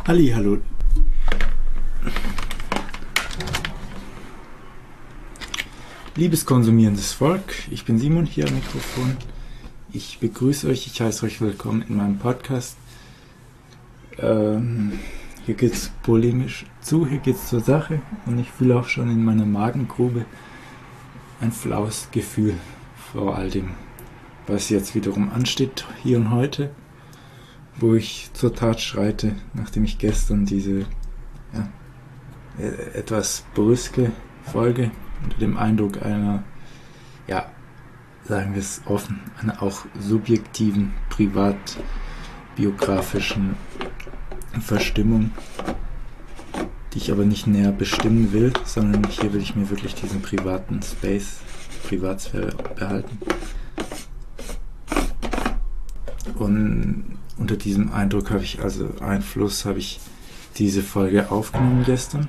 Hallo. Liebes konsumierendes Volk, ich bin Simon hier am Mikrofon. Ich begrüße euch, ich heiße euch willkommen in meinem Podcast. Hier geht es polemisch zu, hier geht es zur Sache und ich fühle auch schon in meiner Magengrube ein flaues Gefühl vor all dem, was jetzt wiederum ansteht, hier und heute, wo ich zur Tat schreite, nachdem ich gestern diese etwas brüske Folge unter dem Eindruck einer, sagen wir es offen, einer auch subjektiven, privatbiografischen Verstimmung, die ich aber nicht näher bestimmen will, sondern hier will ich mir wirklich diesen privaten Space, Privatsphäre behalten. Und unter diesem Eindruck habe ich diese Folge aufgenommen gestern.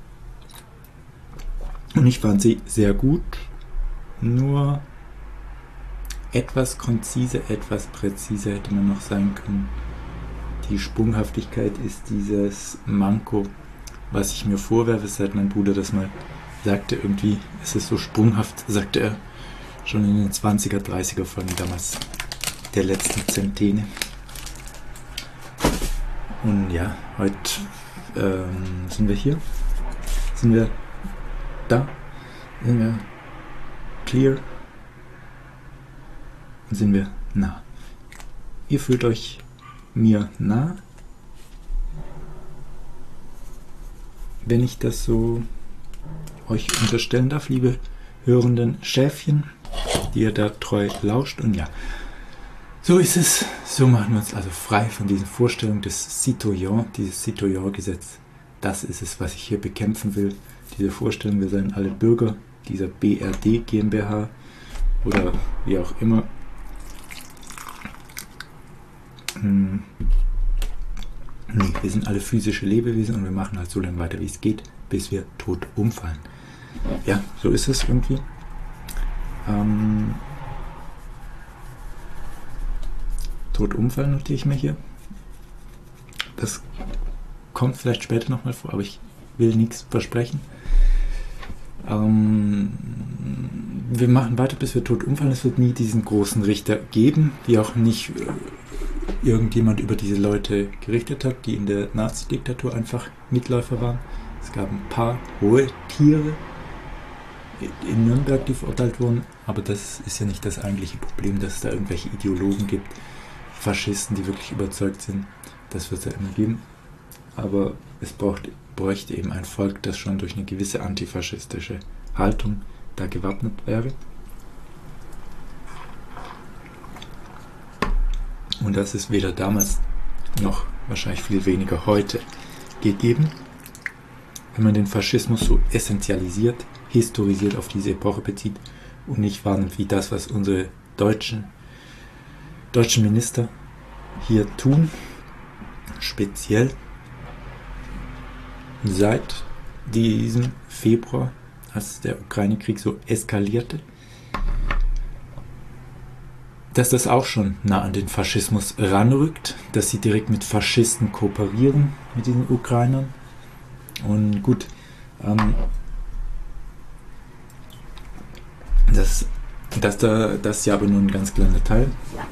Und ich fand sie sehr gut, nur etwas konziser, etwas präziser hätte man noch sein können. Die Sprunghaftigkeit ist dieses Manko, was ich mir vorwerfe, seit mein Bruder das mal sagte, irgendwie ist es so sprunghaft, sagte er schon in den 20er, 30er Folgen damals, der letzten Zentene. Und ja, heute sind wir hier, sind wir da, sind wir clear und sind wir nah. Ihr fühlt euch mir nah, wenn ich das so euch unterstellen darf, liebe hörenden Schäfchen, die ihr da treu lauscht. Und ja, so ist es. So machen wir uns also frei von diesen Vorstellungen des Citoyen, dieses Citoyen-Gesetz. Das ist es, was ich hier bekämpfen will. Diese Vorstellung, wir seien alle Bürger dieser BRD GmbH oder wie auch immer. Nee, wir sind alle physische Lebewesen und wir machen halt so lange weiter, wie es geht, bis wir tot umfallen. Ja, so ist es irgendwie. Tot umfallen notiere ich mir hier. Das kommt vielleicht später nochmal vor, aber ich will nichts versprechen. Wir machen weiter, bis wir tot umfallen. Es wird nie diesen großen Richter geben, wie auch nicht irgendjemand über diese Leute gerichtet hat, die in der Nazi-Diktatur einfach Mitläufer waren. Es gab ein paar hohe Tiere in Nürnberg, die verurteilt wurden, aber das ist ja nicht das eigentliche Problem, dass es da irgendwelche Ideologen gibt, Faschisten, die wirklich überzeugt sind. Das wird es ja immer geben. Aber es bräuchte eben ein Volk, das schon durch eine gewisse antifaschistische Haltung da gewappnet wäre. Und das ist weder damals noch wahrscheinlich viel weniger heute gegeben. Wenn man den Faschismus so essentialisiert, historisiert auf diese Epoche bezieht und nicht wahrnimmt, wie das, was unsere deutschen Minister hier tun, speziell seit diesem Februar, als der Ukraine-Krieg so eskalierte, dass das auch schon nah an den Faschismus ranrückt, dass sie direkt mit Faschisten kooperieren, mit den Ukrainern. Und gut, das ist ja aber nur ein ganz kleiner Teil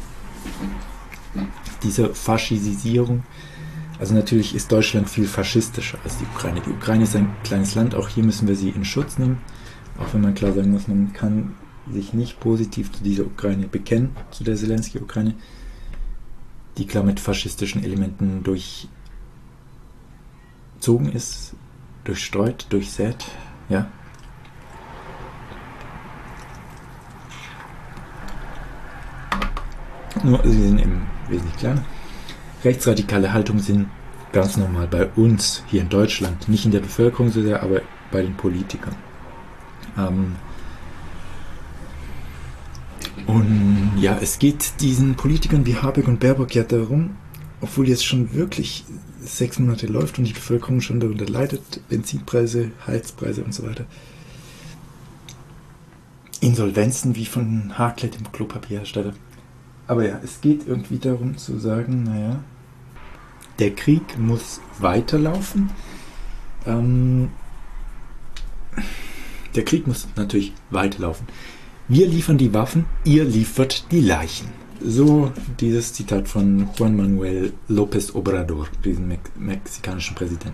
dieser Faschisierung. Also natürlich ist Deutschland viel faschistischer als die Ukraine. Die Ukraine ist ein kleines Land, auch hier müssen wir sie in Schutz nehmen. Auch wenn man klar sagen muss, man kann sich nicht positiv zu dieser Ukraine bekennen, zu der Zelensky-Ukraine, die klar mit faschistischen Elementen durchzogen ist, durchstreut, durchsät, ja. Nur sie sind eben wesentlich kleiner. Rechtsradikale Haltungen sind ganz normal bei uns hier in Deutschland, nicht in der Bevölkerung so sehr, aber bei den Politikern. Und ja, es geht diesen Politikern wie Habeck und Baerbock ja darum, obwohl jetzt schon wirklich 6 Monate läuft und die Bevölkerung schon darunter leidet, Benzinpreise, Heizpreise und so weiter. Insolvenzen wie von Haklett, dem Klopapierhersteller. Aber ja, es geht irgendwie darum zu sagen, naja, der Krieg muss weiterlaufen. Der Krieg muss natürlich weiterlaufen. Wir liefern die Waffen, ihr liefert die Leichen. So dieses Zitat von Juan Manuel López Obrador, diesem mexikanischen Präsidenten.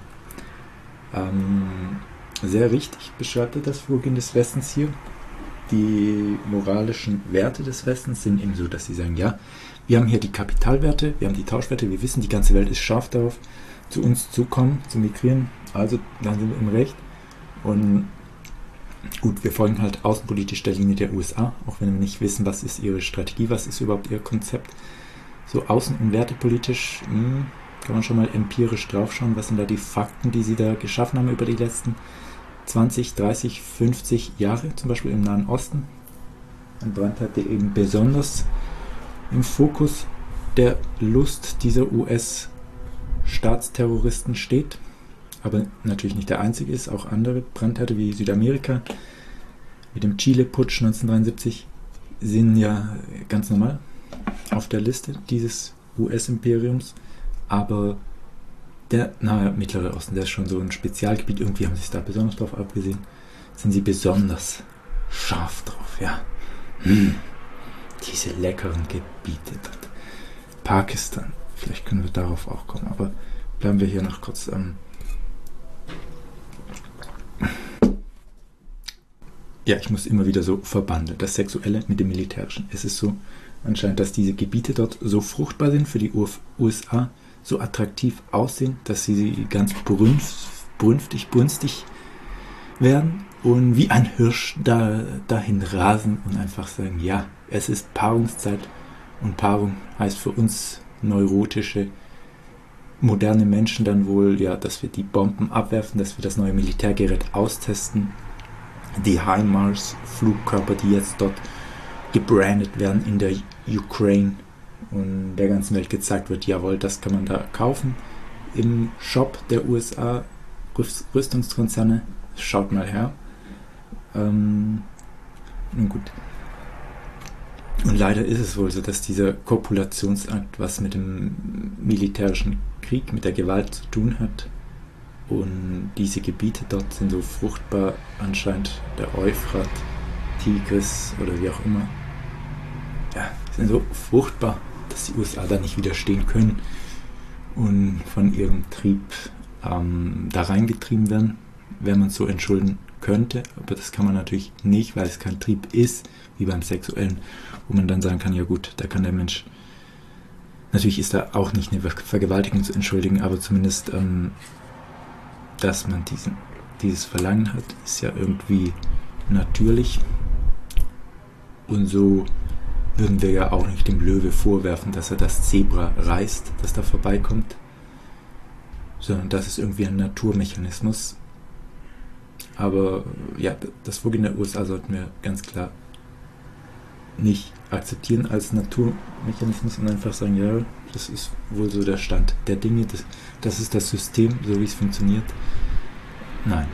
Sehr richtig beschreibt er das Vorgehen des Westens hier. Die moralischen Werte des Westens sind eben so, dass sie sagen, ja, wir haben hier die Kapitalwerte, wir haben die Tauschwerte, wir wissen, die ganze Welt ist scharf darauf, zu uns zu kommen, zu migrieren, also dann sind wir im Recht. Und gut, wir folgen halt außenpolitisch der Linie der USA, auch wenn wir nicht wissen, was ist ihre Strategie, was ist überhaupt ihr Konzept. So außen- und wertepolitisch kann man schon mal empirisch draufschauen, was sind da die Fakten, die sie da geschaffen haben über die letzten 20, 30, 50 Jahre, zum Beispiel im Nahen Osten. Ein Brandherd, der eben besonders im Fokus der Lust dieser US-Staatsterroristen steht, aber natürlich nicht der einzige ist, auch andere Brandherde wie Südamerika mit dem Chile-Putsch 1973 sind ja ganz normal auf der Liste dieses US-Imperiums, aber der nahe Mittlere Osten, der ist schon so ein Spezialgebiet, irgendwie haben sie es da besonders drauf abgesehen, sind sie besonders scharf drauf, ja. Diese leckeren Gebiete dort. Pakistan, vielleicht können wir darauf auch kommen, aber bleiben wir hier noch kurz ja, ich muss immer wieder so verbandeln, das Sexuelle mit dem Militärischen. Es ist so anscheinend, dass diese Gebiete dort so fruchtbar sind für die USA, so attraktiv aussehen, dass sie ganz brünstig werden und wie ein Hirsch dahin rasen und einfach sagen, ja, es ist Paarungszeit und Paarung heißt für uns neurotische, moderne Menschen dann wohl, ja, dass wir die Bomben abwerfen, dass wir das neue Militärgerät austesten, die HIMARS-Flugkörper, die jetzt dort gebrandet werden in der Ukraine und der ganzen Welt gezeigt wird, jawohl, das kann man da kaufen im Shop der USA Rüstungskonzerne. Schaut mal her. Nun gut. Und leider ist es wohl so, dass dieser Kopulationsakt was mit dem militärischen Krieg, mit der Gewalt zu tun hat. Und diese Gebiete dort sind so fruchtbar, anscheinend der Euphrat, Tigris oder wie auch immer. Ja, sind so fruchtbar, dass die USA da nicht widerstehen können und von ihrem Trieb da reingetrieben werden, wenn man es so entschulden könnte. Aber das kann man natürlich nicht, weil es kein Trieb ist, wie beim Sexuellen, wo man dann sagen kann, ja gut, da kann der Mensch, natürlich ist da auch nicht eine Vergewaltigung zu entschuldigen, aber zumindest, dass man dieses Verlangen hat, ist ja irgendwie natürlich. Und so würden wir ja auch nicht dem Löwe vorwerfen, dass er das Zebra reißt, das da vorbeikommt, sondern das ist irgendwie ein Naturmechanismus. Aber ja, das Vorgehen der USA sollten wir ganz klar nicht akzeptieren als Naturmechanismus und einfach sagen, ja, das ist wohl so der Stand der Dinge, das ist das System, so wie es funktioniert. Nein.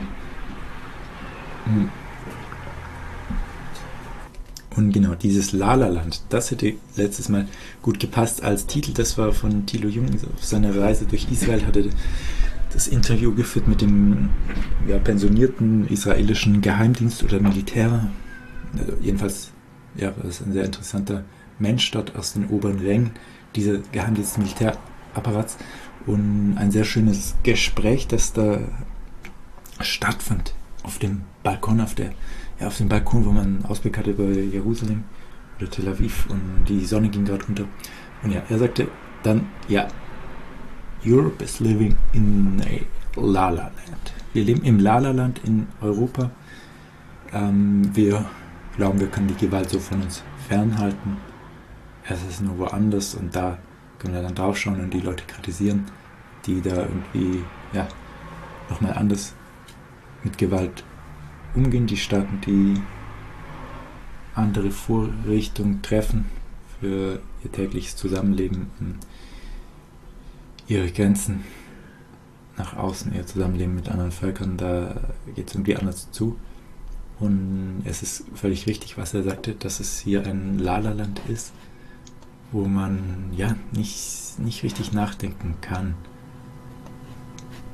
Und genau, dieses La-La-Land, das hätte letztes Mal gut gepasst als Titel. Das war von Thilo Jung. Auf seiner Reise durch Israel hatte das Interview geführt mit dem pensionierten israelischen Geheimdienst oder Militär. Also jedenfalls, ja, das ist ein sehr interessanter Mensch dort aus den oberen Rängen dieser Geheimdienst-Militärapparats. Und ein sehr schönes Gespräch, das da stattfand auf dem Balkon, auf dem Balkon, wo man Ausblick hatte über Jerusalem oder Tel Aviv und die Sonne ging gerade unter. Und ja, er sagte dann, ja, Europe is living in a La-La-Land. Wir leben im La-La-Land in Europa. Wir glauben, wir können die Gewalt so von uns fernhalten. Es ist nur woanders und da können wir dann draufschauen und die Leute kritisieren, die da irgendwie, ja, nochmal anders mit Gewalt umgehen, die Staaten, die andere Vorrichtungen treffen für ihr tägliches Zusammenleben und ihre Grenzen nach außen, ihr Zusammenleben mit anderen Völkern, da geht es irgendwie anders zu. Und es ist völlig richtig, was er sagte, dass es hier ein La-La-Land ist, wo man ja nicht richtig nachdenken kann,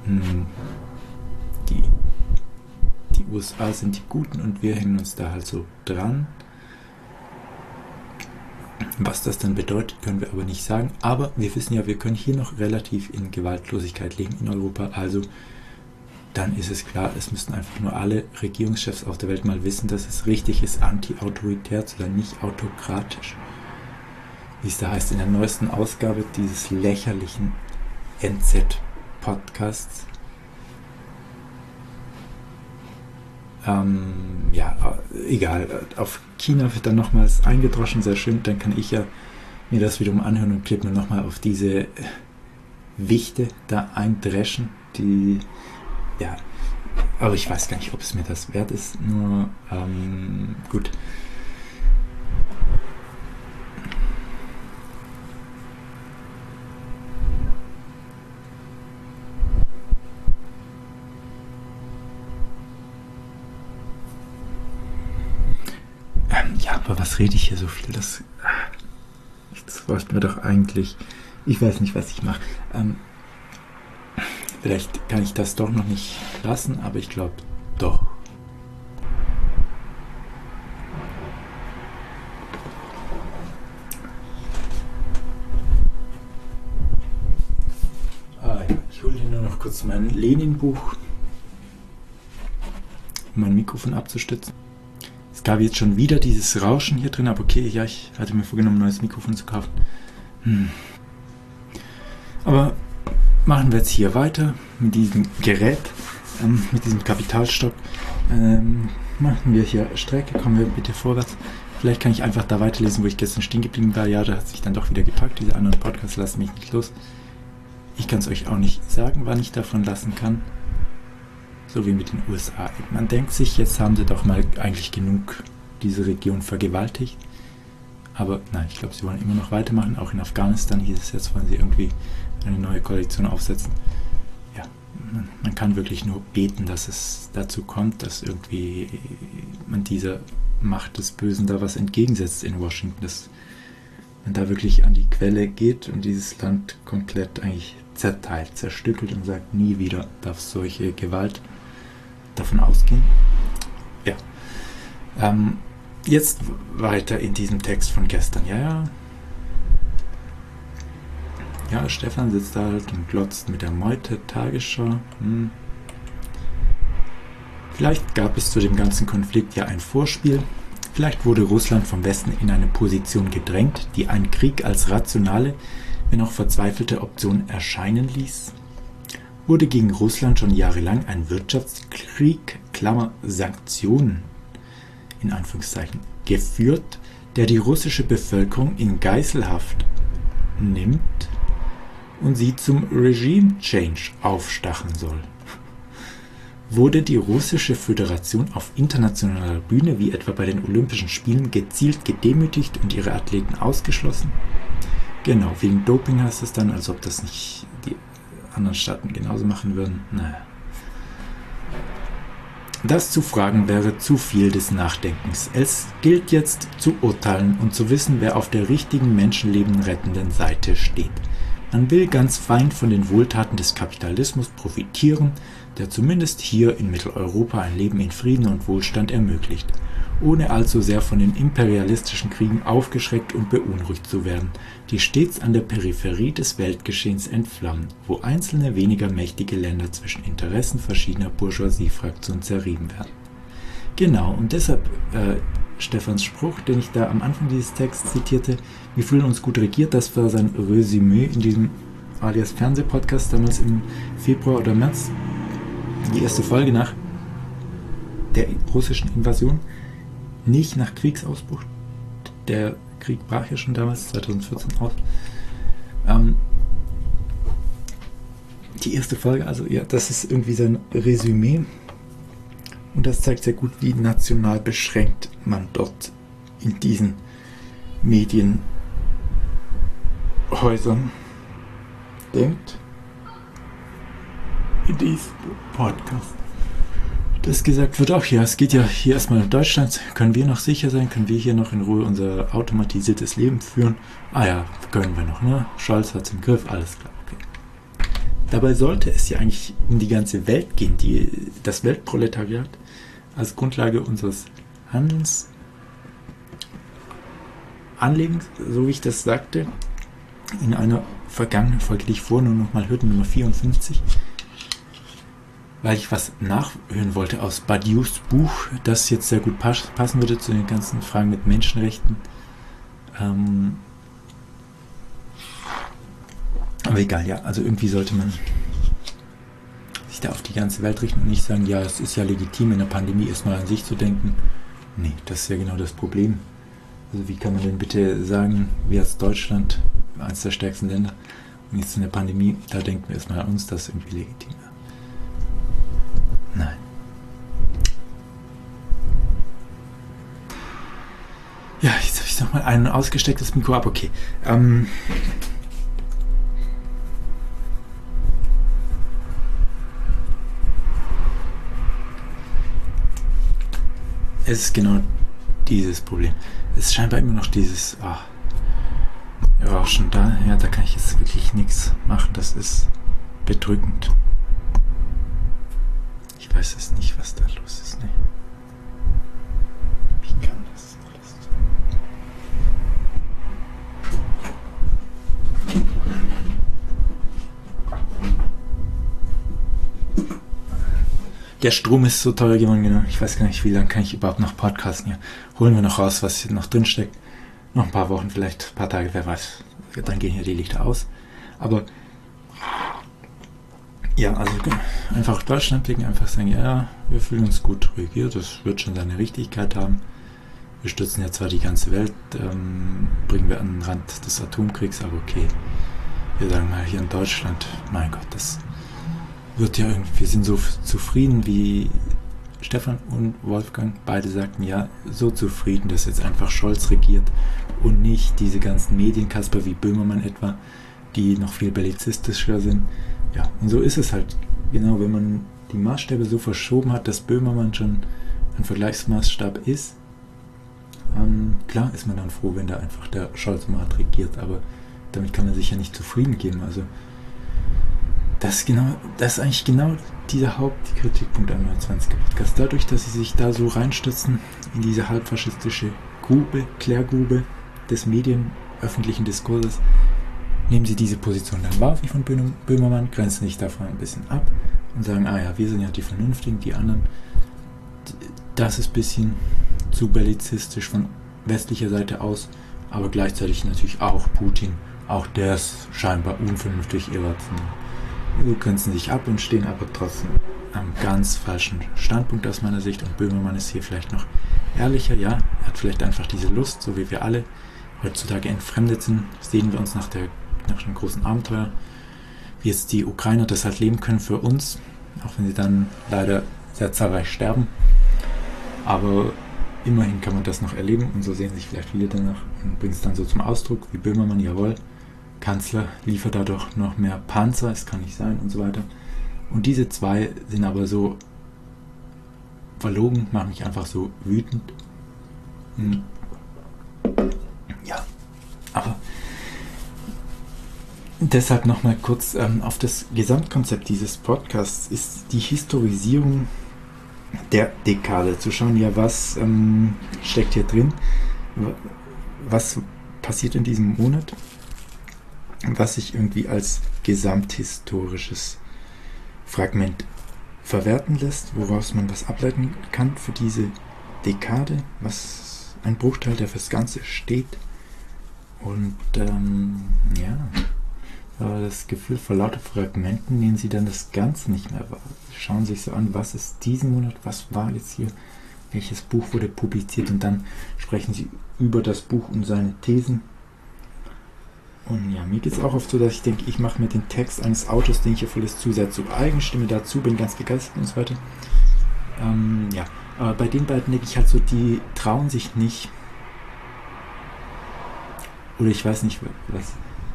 die USA sind die Guten und wir hängen uns da halt so dran. Was das dann bedeutet, können wir aber nicht sagen. Aber wir wissen ja, wir können hier noch relativ in Gewaltlosigkeit leben in Europa. Also dann ist es klar, es müssten einfach nur alle Regierungschefs auf der Welt mal wissen, dass es richtig ist, anti-autoritär zu sein, nicht autokratisch. Wie es da heißt in der neuesten Ausgabe dieses lächerlichen NZ-Podcasts. Ja, egal. Auf China wird dann nochmals eingedroschen, sehr schön. Dann kann ich ja mir das wiederum anhören und klippen und nochmal auf diese Wichte da eindreschen, die, ja, aber ich weiß gar nicht, ob es mir das wert ist. Nur, gut. Ja, aber was rede ich hier so viel? Das wollte mir doch eigentlich... Ich weiß nicht, was ich mache. Vielleicht kann ich das doch noch nicht lassen, aber ich glaube doch. Ich hole hier nur noch kurz mein Lenin-Buch, um mein Mikrofon abzustützen. Es gab jetzt schon wieder dieses Rauschen hier drin, aber okay, ja, ich hatte mir vorgenommen, ein neues Mikrofon zu kaufen. Aber machen wir jetzt hier weiter mit diesem Gerät, mit diesem Kapitalstock. Machen wir hier Strecke, kommen wir bitte vorwärts. Vielleicht kann ich einfach da weiterlesen, wo ich gestern stehen geblieben war. Ja, da hat sich dann doch wieder gepackt. Diese anderen Podcasts lassen mich nicht los. Ich kann es euch auch nicht sagen, wann ich davon lassen kann. So wie mit den USA. Man denkt sich, jetzt haben sie doch mal eigentlich genug diese Region vergewaltigt. Aber nein, ich glaube, sie wollen immer noch weitermachen. Auch in Afghanistan hieß es jetzt, wollen sie irgendwie eine neue Koalition aufsetzen. Ja, man kann wirklich nur beten, dass es dazu kommt, dass irgendwie man dieser Macht des Bösen da was entgegensetzt in Washington. Dass man da wirklich an die Quelle geht und dieses Land komplett eigentlich zerteilt, zerstückelt und sagt, nie wieder darf solche Gewalt davon ausgehen. Ja. Jetzt weiter in diesem Text von gestern. Ja, Stefan sitzt da halt und glotzt mit der Meute-Tagesschau. Vielleicht gab es zu dem ganzen Konflikt ja ein Vorspiel. Vielleicht wurde Russland vom Westen in eine Position gedrängt, die einen Krieg als rationale, wenn auch verzweifelte Option erscheinen ließ. Wurde gegen Russland schon jahrelang ein Wirtschaftskrieg, Sanktionen, in Anführungszeichen, geführt, der die russische Bevölkerung in Geiselhaft nimmt und sie zum Regime-Change aufstacheln soll. Wurde die russische Föderation auf internationaler Bühne, wie etwa bei den Olympischen Spielen, gezielt gedemütigt und ihre Athleten ausgeschlossen? Genau, wegen Doping heißt es dann, als ob das nicht die anderen Staaten genauso machen würden. Naja. Das zu fragen wäre zu viel des Nachdenkens. Es gilt jetzt zu urteilen und zu wissen, wer auf der richtigen Menschenleben rettenden Seite steht. Man will ganz fein von den Wohltaten des Kapitalismus profitieren, der zumindest hier in Mitteleuropa ein Leben in Frieden und Wohlstand ermöglicht, ohne allzu sehr von den imperialistischen Kriegen aufgeschreckt und beunruhigt zu werden, die stets an der Peripherie des Weltgeschehens entflammen, wo einzelne weniger mächtige Länder zwischen Interessen verschiedener Bourgeoisie-Fraktionen zerrieben werden. Genau, und deshalb Stefans Spruch, den ich da am Anfang dieses Texts zitierte, wir fühlen uns gut regiert, das war sein Resümee in diesem alias Fernsehpodcast damals im Februar oder März, die erste Folge nach der russischen Invasion, nicht nach Kriegsausbruch. Der Krieg brach ja schon damals, 2014 aus. Die erste Folge, also ja, das ist irgendwie sein Resümee. Und das zeigt sehr gut, wie national beschränkt man dort in diesen Medienhäusern denkt. In diesem Podcast. Das gesagt wird auch, ja, es geht ja hier erstmal in Deutschland. Können wir noch sicher sein? Können wir hier noch in Ruhe unser automatisiertes Leben führen? Ah ja, können wir noch, ne? Scholz hat's im Griff, alles klar, okay. Dabei sollte es ja eigentlich um die ganze Welt gehen, das Weltproletariat als Grundlage unseres Handelns anlegen, so wie ich das sagte, in einer vergangenen Folge, die ich vorher nur noch mal hörte, Nummer 54, weil ich was nachhören wollte aus Badiou's Buch, das jetzt sehr gut passen würde zu den ganzen Fragen mit Menschenrechten. Aber egal, ja, also irgendwie sollte man sich da auf die ganze Welt richten und nicht sagen, ja, es ist ja legitim, in der Pandemie erstmal an sich zu denken. Nee, das ist ja genau das Problem. Also wie kann man denn bitte sagen, wir als Deutschland, eines der stärksten Länder, und jetzt in der Pandemie, da denken wir erstmal an uns, das ist irgendwie legitim. Nein. Ja, jetzt habe ich nochmal ein ausgestecktes Mikro ab, okay. Es ist genau dieses Problem. Es ist scheinbar immer noch dieses, ja, auch schon da, ja, da kann ich jetzt wirklich nichts machen. Das ist bedrückend. Ich weiß es nicht, was da los ist. Nee. Wie kann das alles sein? Der Strom ist so teuer geworden, genau. Ich weiß gar nicht, wie lange kann ich überhaupt noch podcasten hier. Holen wir noch raus, was hier noch drin steckt. Noch ein paar Wochen, vielleicht ein paar Tage, wer weiß. Dann gehen hier die Lichter aus. Aber ja, also einfach Deutschland blicken, einfach sagen, ja, wir fühlen uns gut regiert, das wird schon seine Richtigkeit haben. Wir stützen ja zwar die ganze Welt, bringen wir an den Rand des Atomkriegs, aber okay. Wir sagen mal hier in Deutschland, mein Gott, das wird ja irgendwie, wir sind so zufrieden, wie Stefan und Wolfgang beide sagten, ja, so zufrieden, dass jetzt einfach Scholz regiert und nicht diese ganzen Medienkasper wie Böhmermann etwa, die noch viel bellizistischer sind. Ja, und so ist es halt. Genau, wenn man die Maßstäbe so verschoben hat, dass Böhmermann schon ein Vergleichsmaßstab ist, klar ist man dann froh, wenn da einfach der Scholz mal regiert, aber damit kann man sich ja nicht zufrieden geben. Also das ist eigentlich genau dieser Hauptkritikpunkt am 29er Podcast. Dadurch, dass sie sich da so reinstürzen in diese halbfaschistische Klärgrube des medienöffentlichen Diskurses, nehmen sie diese Position dann wahr, wie von Böhmermann, grenzen sich davon ein bisschen ab und sagen, ja, wir sind ja die Vernünftigen, die anderen, das ist ein bisschen zu bellizistisch von westlicher Seite aus, aber gleichzeitig natürlich auch Putin, auch der ist scheinbar unvernünftig irrational. Sie grenzen sich ab und stehen aber trotzdem am ganz falschen Standpunkt aus meiner Sicht, und Böhmermann ist hier vielleicht noch ehrlicher, ja, er hat vielleicht einfach diese Lust, so wie wir alle heutzutage entfremdet sind, sehen wir uns nach dem großen Abenteuer, wie jetzt die Ukrainer das halt leben können für uns, auch wenn sie dann leider sehr zahlreich sterben, aber immerhin kann man das noch erleben, und so sehen sich vielleicht viele danach und bringen es dann so zum Ausdruck, wie Böhmermann, jawohl, Kanzler liefert dadurch noch mehr Panzer, es kann nicht sein und so weiter. Und diese zwei sind aber so verlogen, machen mich einfach so wütend. Ja, aber deshalb nochmal kurz auf das Gesamtkonzept dieses Podcasts ist die Historisierung der Dekade. Zu schauen, ja, was steckt hier drin, was passiert in diesem Monat, was sich irgendwie als gesamthistorisches Fragment verwerten lässt, woraus man was ableiten kann für diese Dekade, was ein Bruchteil, der fürs Ganze steht. Und das Gefühl, vor lauter Fragmenten nehmen sie dann das Ganze nicht mehr wahr. Schauen sich so an, was ist diesen Monat, was war jetzt hier, welches Buch wurde publiziert, und dann sprechen sie über das Buch und seine Thesen. Und ja, mir geht es auch oft so, dass ich denke, ich mache mir den Text eines Autors, den ich hier volles zusetze, so Eigenstimme dazu, bin ganz begeistert und so weiter. Aber bei den beiden denke ich halt so, die trauen sich nicht, oder ich weiß nicht, was.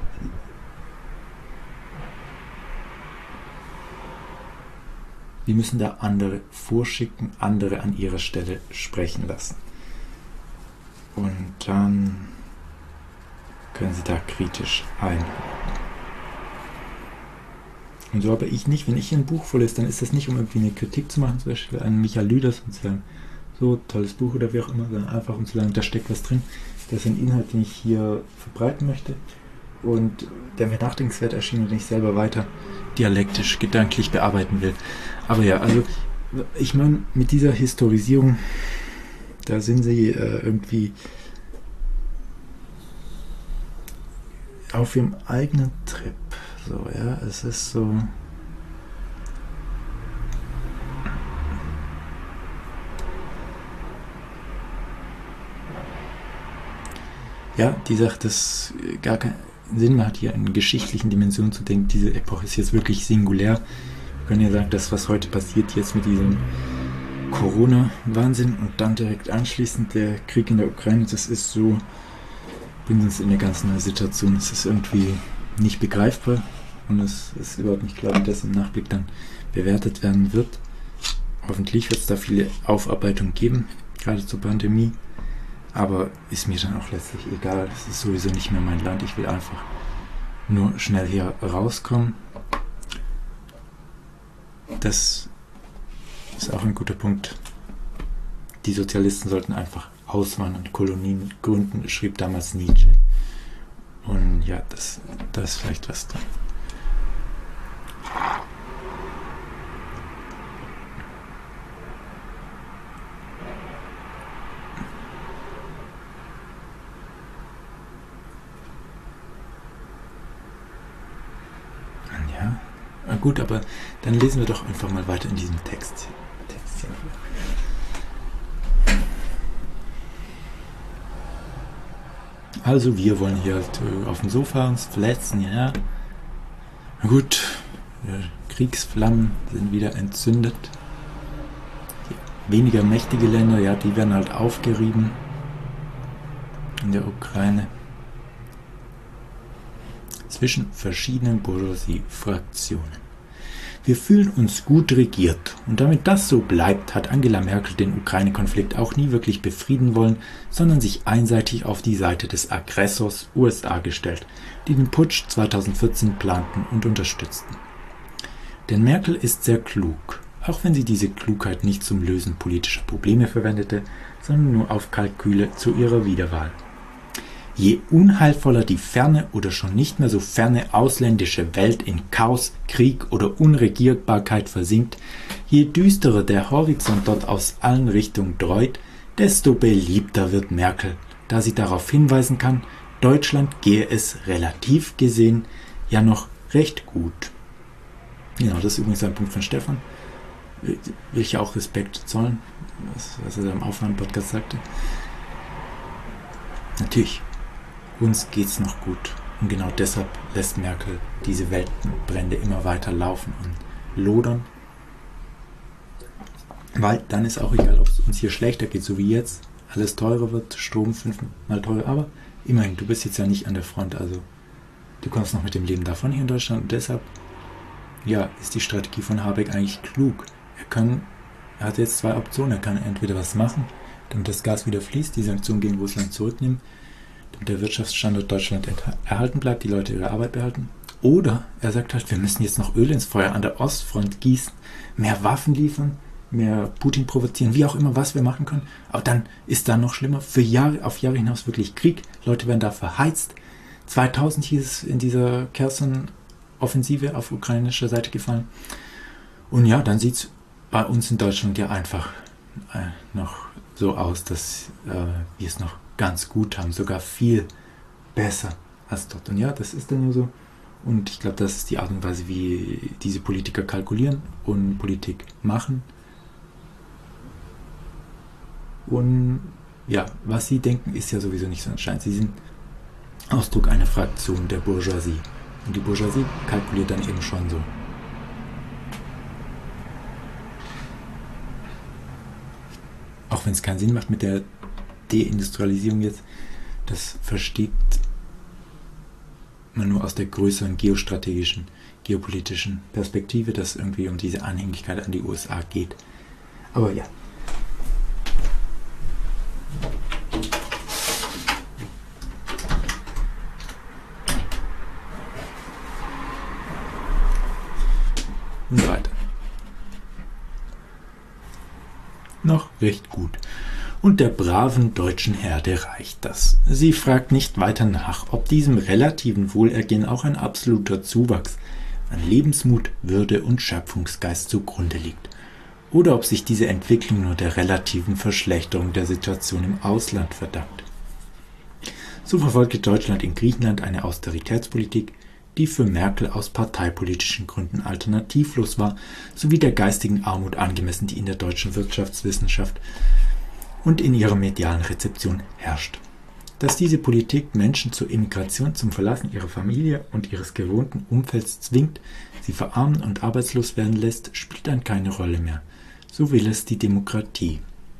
Wir müssen da andere vorschicken, andere an ihrer Stelle sprechen lassen. Und dann können sie da kritisch einhören. Und so aber ich nicht, wenn ich ein Buch vorlese, dann ist das nicht, um irgendwie eine Kritik zu machen, zum Beispiel an Michael Lüders und zu sagen, so, tolles Buch oder wie auch immer, sondern einfach um zu sagen, da steckt was drin. Das ist ein Inhalt, den ich hier verbreiten möchte und der mir nachdenkenswert erschien und den ich selber weiter dialektisch, gedanklich bearbeiten will. Aber ja, also ich meine, mit dieser Historisierung, da sind sie irgendwie auf ihrem eigenen Trip. So, ja, es ist so. Ja, die sagt, dass gar keinen Sinn mehr hat, hier in geschichtlichen Dimensionen zu denken. Diese Epoche ist jetzt wirklich singulär. Wir können ja sagen, das, was heute passiert, jetzt mit diesem Corona-Wahnsinn und dann direkt anschließend der Krieg in der Ukraine, das ist so, bringt uns in eine ganz neue Situation. Es ist irgendwie nicht begreifbar und es ist überhaupt nicht klar, wie das im Nachblick dann bewertet werden wird. Hoffentlich wird es da viele Aufarbeitungen geben, gerade zur Pandemie. Aber ist mir dann auch letztlich egal. Es ist sowieso nicht mehr mein Land. Ich will einfach nur schnell hier rauskommen. Das ist auch ein guter Punkt. Die Sozialisten sollten einfach auswandern, Kolonien gründen, schrieb damals Nietzsche. Und ja, das ist vielleicht was dran. Na gut, aber dann lesen wir doch einfach mal weiter in diesem Text. Also wir wollen hier halt auf dem Sofa uns verletzen, ja. Na gut, Kriegsflammen sind wieder entzündet. Weniger mächtige Länder, ja, die werden halt aufgerieben in der Ukraine. Zwischen verschiedenen Bourgeoisie-Fraktionen. Wir fühlen uns gut regiert und damit das so bleibt, hat Angela Merkel den Ukraine-Konflikt auch nie wirklich befrieden wollen, sondern sich einseitig auf die Seite des Aggressors USA gestellt, die den Putsch 2014 planten und unterstützten. Denn Merkel ist sehr klug, auch wenn sie diese Klugheit nicht zum Lösen politischer Probleme verwendete, sondern nur auf Kalküle zu ihrer Wiederwahl. Je unheilvoller die ferne oder schon nicht mehr so ferne ausländische Welt in Chaos, Krieg oder Unregierbarkeit versinkt, je düsterer der Horizont dort aus allen Richtungen dreut, desto beliebter wird Merkel, da sie darauf hinweisen kann, Deutschland gehe es relativ gesehen ja noch recht gut. Genau, das ist übrigens ein Punkt von Stefan, will ich auch Respekt zollen, was er im Aufwand-Podcast sagte. Natürlich. Uns geht's noch gut und genau deshalb lässt Merkel diese Weltenbrände immer weiter laufen und lodern, weil dann ist auch egal, ob es uns hier schlechter geht, so wie jetzt, alles teurer wird, Strom 5-mal teurer, aber immerhin, du bist jetzt ja nicht an der Front, also du kommst noch mit dem Leben davon hier in Deutschland und deshalb, ja, ist die Strategie von Habeck eigentlich klug. Er hat jetzt zwei Optionen, er kann entweder was machen, damit das Gas wieder fließt, die Sanktionen gegen Russland zurücknehmen, damit der Wirtschaftsstandort Deutschland erhalten bleibt, die Leute ihre Arbeit behalten. Oder er sagt halt, wir müssen jetzt noch Öl ins Feuer an der Ostfront gießen, mehr Waffen liefern, mehr Putin provozieren, wie auch immer, was wir machen können. Aber dann ist da noch schlimmer, auf Jahre hinaus wirklich Krieg. Leute werden da verheizt. 2000 hieß es in dieser Kherson-Offensive auf ukrainischer Seite gefallen. Und ja, dann sieht es bei uns in Deutschland ja einfach noch so aus, dass wir es noch ganz gut haben, sogar viel besser als dort. Und ja, das ist dann nur so. Und ich glaube, das ist die Art und Weise, wie diese Politiker kalkulieren und Politik machen. Und ja, was sie denken, ist ja sowieso nicht so entscheidend. Sie sind Ausdruck einer Fraktion der Bourgeoisie. Und die Bourgeoisie kalkuliert dann eben schon so. Auch wenn es keinen Sinn macht mit der Deindustrialisierung jetzt, das versteht man nur aus der größeren geostrategischen, geopolitischen Perspektive, dass es irgendwie um diese Anhängigkeit an die USA geht. Aber ja. und so weiter. Noch recht gut. Und der braven deutschen Herde reicht das. Sie fragt nicht weiter nach, ob diesem relativen Wohlergehen auch ein absoluter Zuwachs an Lebensmut, Würde und Schöpfungsgeist zugrunde liegt, oder ob sich diese Entwicklung nur der relativen Verschlechterung der Situation im Ausland verdankt. So verfolgte Deutschland in Griechenland eine Austeritätspolitik, die für Merkel aus parteipolitischen Gründen alternativlos war, sowie der geistigen Armut angemessen, die in der deutschen Wirtschaftswissenschaft und in ihrer medialen Rezeption herrscht. Dass diese Politik Menschen zur Immigration, zum Verlassen ihrer Familie und ihres gewohnten Umfelds zwingt, sie verarmen und arbeitslos werden lässt, spielt dann keine Rolle mehr. So will es die Demokratie.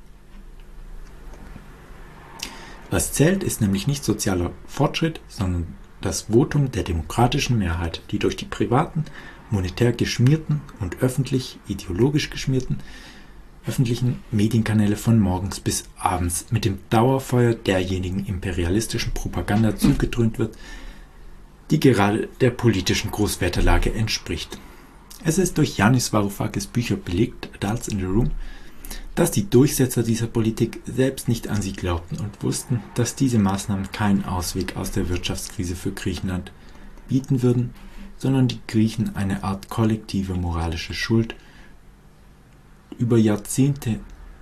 Was zählt, ist nämlich nicht sozialer Fortschritt, sondern das Votum der demokratischen Mehrheit, die durch die privaten, monetär geschmierten und ideologisch geschmierten öffentlichen Medienkanäle von morgens bis abends mit dem Dauerfeuer derjenigen imperialistischen Propaganda zugedröhnt wird, die gerade der politischen Großwetterlage entspricht. Es ist durch Yanis Varoufakis Bücher belegt, Adults in the Room, dass die Durchsetzer dieser Politik selbst nicht an sie glaubten und wussten, dass diese Maßnahmen keinen Ausweg aus der Wirtschaftskrise für Griechenland bieten würden, sondern die Griechen eine Art kollektive moralische Schuld über Jahrzehnte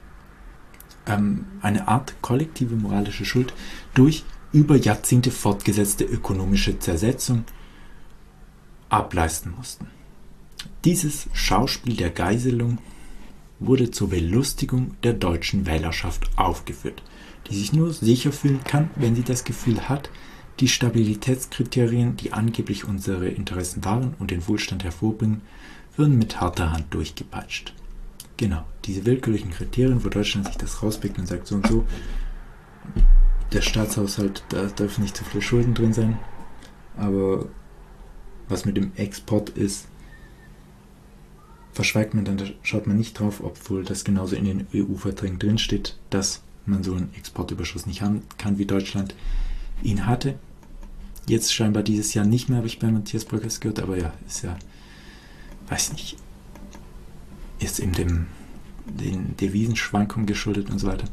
durch über Jahrzehnte fortgesetzte ökonomische Zersetzung ableisten mussten. Dieses Schauspiel der Geiselung wurde zur Belustigung der deutschen Wählerschaft aufgeführt, die sich nur sicher fühlen kann, wenn sie das Gefühl hat, die Stabilitätskriterien, die angeblich unsere Interessen wahren und den Wohlstand hervorbringen, würden mit harter Hand durchgepeitscht. Genau, diese willkürlichen Kriterien, wo Deutschland sich das rauspickt und sagt so und so, der Staatshaushalt, da dürfen nicht zu viele Schulden drin sein, aber was mit dem Export ist, verschweigt man dann, da schaut man nicht drauf, obwohl das genauso in den EU-Verträgen drinsteht, dass man so einen Exportüberschuss nicht haben kann, wie Deutschland ihn hatte. Jetzt scheinbar dieses Jahr nicht mehr, habe ich bei Matthias Bröckers gehört, aber ja, ist ja, weiß nicht, ist eben den Devisenschwankungen geschuldet und so weiter.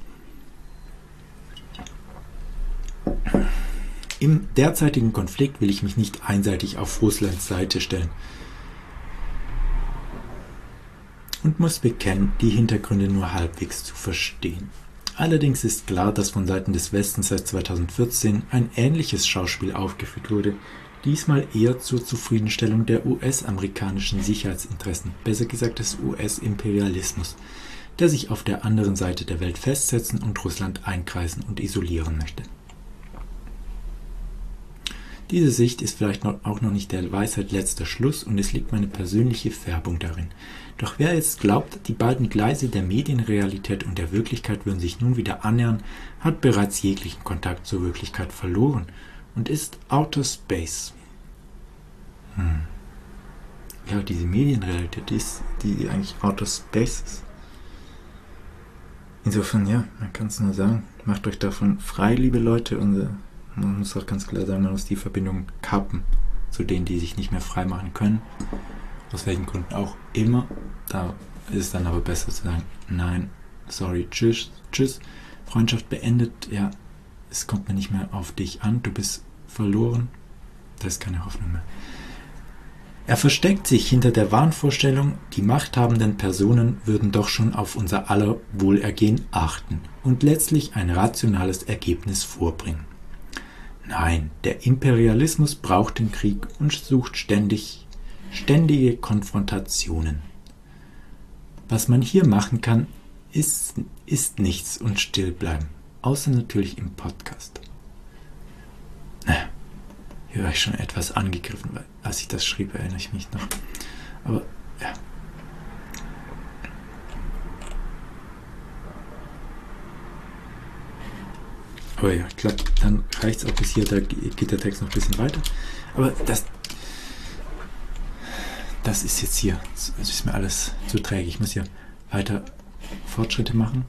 Im derzeitigen Konflikt will ich mich nicht einseitig auf Russlands Seite stellen und muss bekennen, die Hintergründe nur halbwegs zu verstehen. Allerdings ist klar, dass von Seiten des Westens seit 2014 ein ähnliches Schauspiel aufgeführt wurde, diesmal eher zur Zufriedenstellung der US-amerikanischen Sicherheitsinteressen, besser gesagt des US-Imperialismus, der sich auf der anderen Seite der Welt festsetzen und Russland einkreisen und isolieren möchte. Diese Sicht ist vielleicht auch noch nicht der Weisheit letzter Schluss und es liegt meine persönliche Färbung darin. Doch wer jetzt glaubt, die beiden Gleise der Medienrealität und der Wirklichkeit würden sich nun wieder annähern, hat bereits jeglichen Kontakt zur Wirklichkeit verloren und ist Outer Space. Ja, diese Medienrealität ist die eigentlich Outer Space ist. Insofern, ja, man kann es nur sagen, macht euch davon frei, liebe Leute, und man muss auch ganz klar sagen, man muss die Verbindung kappen zu denen, die sich nicht mehr frei machen können. Aus welchen Gründen auch immer. Da ist es dann aber besser zu sagen, nein, sorry, tschüss, Freundschaft beendet, ja, es kommt mir nicht mehr auf dich an, du bist verloren, da ist keine Hoffnung mehr. Er versteckt sich hinter der Wahnvorstellung, die machthabenden Personen würden doch schon auf unser aller Wohlergehen achten und letztlich ein rationales Ergebnis vorbringen. Nein, der Imperialismus braucht den Krieg und sucht ständige Konfrontationen. Was man hier machen kann, ist nichts und still bleiben, außer natürlich im Podcast. Hier war ich schon etwas angegriffen, weil als ich das schrieb, erinnere ich mich noch. Aber ja. Aber ja, ich glaube, dann reicht es auch bis hier, da geht der Text noch ein bisschen weiter. Aber das ist jetzt hier, das ist mir alles zu träge. Ich muss hier weiter Fortschritte machen.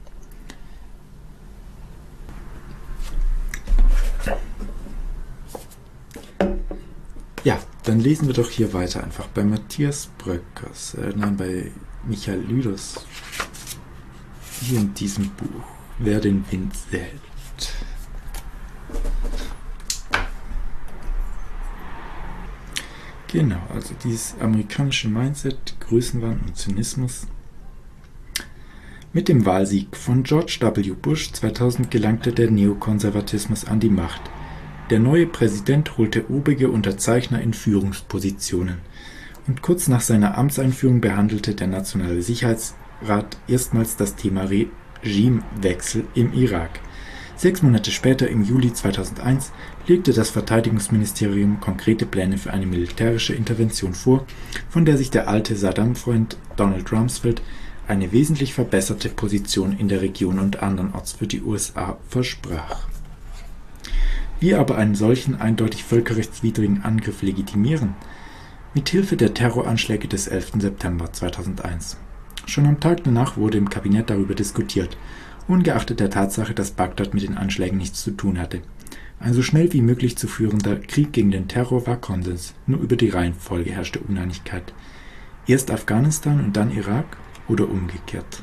Ja, dann lesen wir doch hier weiter einfach bei Matthias Bröckers, bei Michael Lüders, hier in diesem Buch, Wer den Wind wählt. Genau, also dieses amerikanische Mindset, Größenwahn und Zynismus. Mit dem Wahlsieg von George W. Bush 2000 gelangte der Neokonservatismus an die Macht. Der neue Präsident holte obige Unterzeichner in Führungspositionen. Und kurz nach seiner Amtseinführung behandelte der Nationale Sicherheitsrat erstmals das Thema Regimewechsel im Irak. 6 Monate später, im Juli 2001, legte das Verteidigungsministerium konkrete Pläne für eine militärische Intervention vor, von der sich der alte Saddam-Freund Donald Rumsfeld eine wesentlich verbesserte Position in der Region und andernorts für die USA versprach. Wie aber einen solchen eindeutig völkerrechtswidrigen Angriff legitimieren? Mithilfe der Terroranschläge des 11. September 2001. Schon am Tag danach wurde im Kabinett darüber diskutiert, ungeachtet der Tatsache, dass Bagdad mit den Anschlägen nichts zu tun hatte. Ein so schnell wie möglich zu führender Krieg gegen den Terror war Konsens, nur über die Reihenfolge herrschte Uneinigkeit. Erst Afghanistan und dann Irak oder umgekehrt.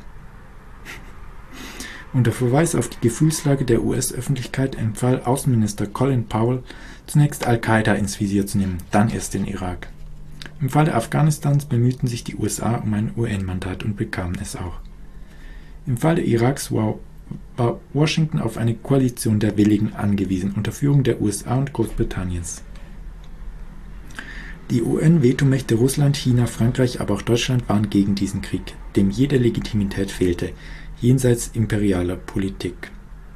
Unter Verweis auf die Gefühlslage der US-Öffentlichkeit empfahl Außenminister Colin Powell, zunächst Al-Qaida ins Visier zu nehmen, dann erst den Irak. Im Falle Afghanistans bemühten sich die USA um ein UN-Mandat und bekamen es auch. Im Falle Iraks war Washington auf eine Koalition der Willigen angewiesen, unter Führung der USA und Großbritanniens. Die UN-Vetomächte Russland, China, Frankreich, aber auch Deutschland waren gegen diesen Krieg, dem jede Legitimität fehlte, jenseits imperialer Politik.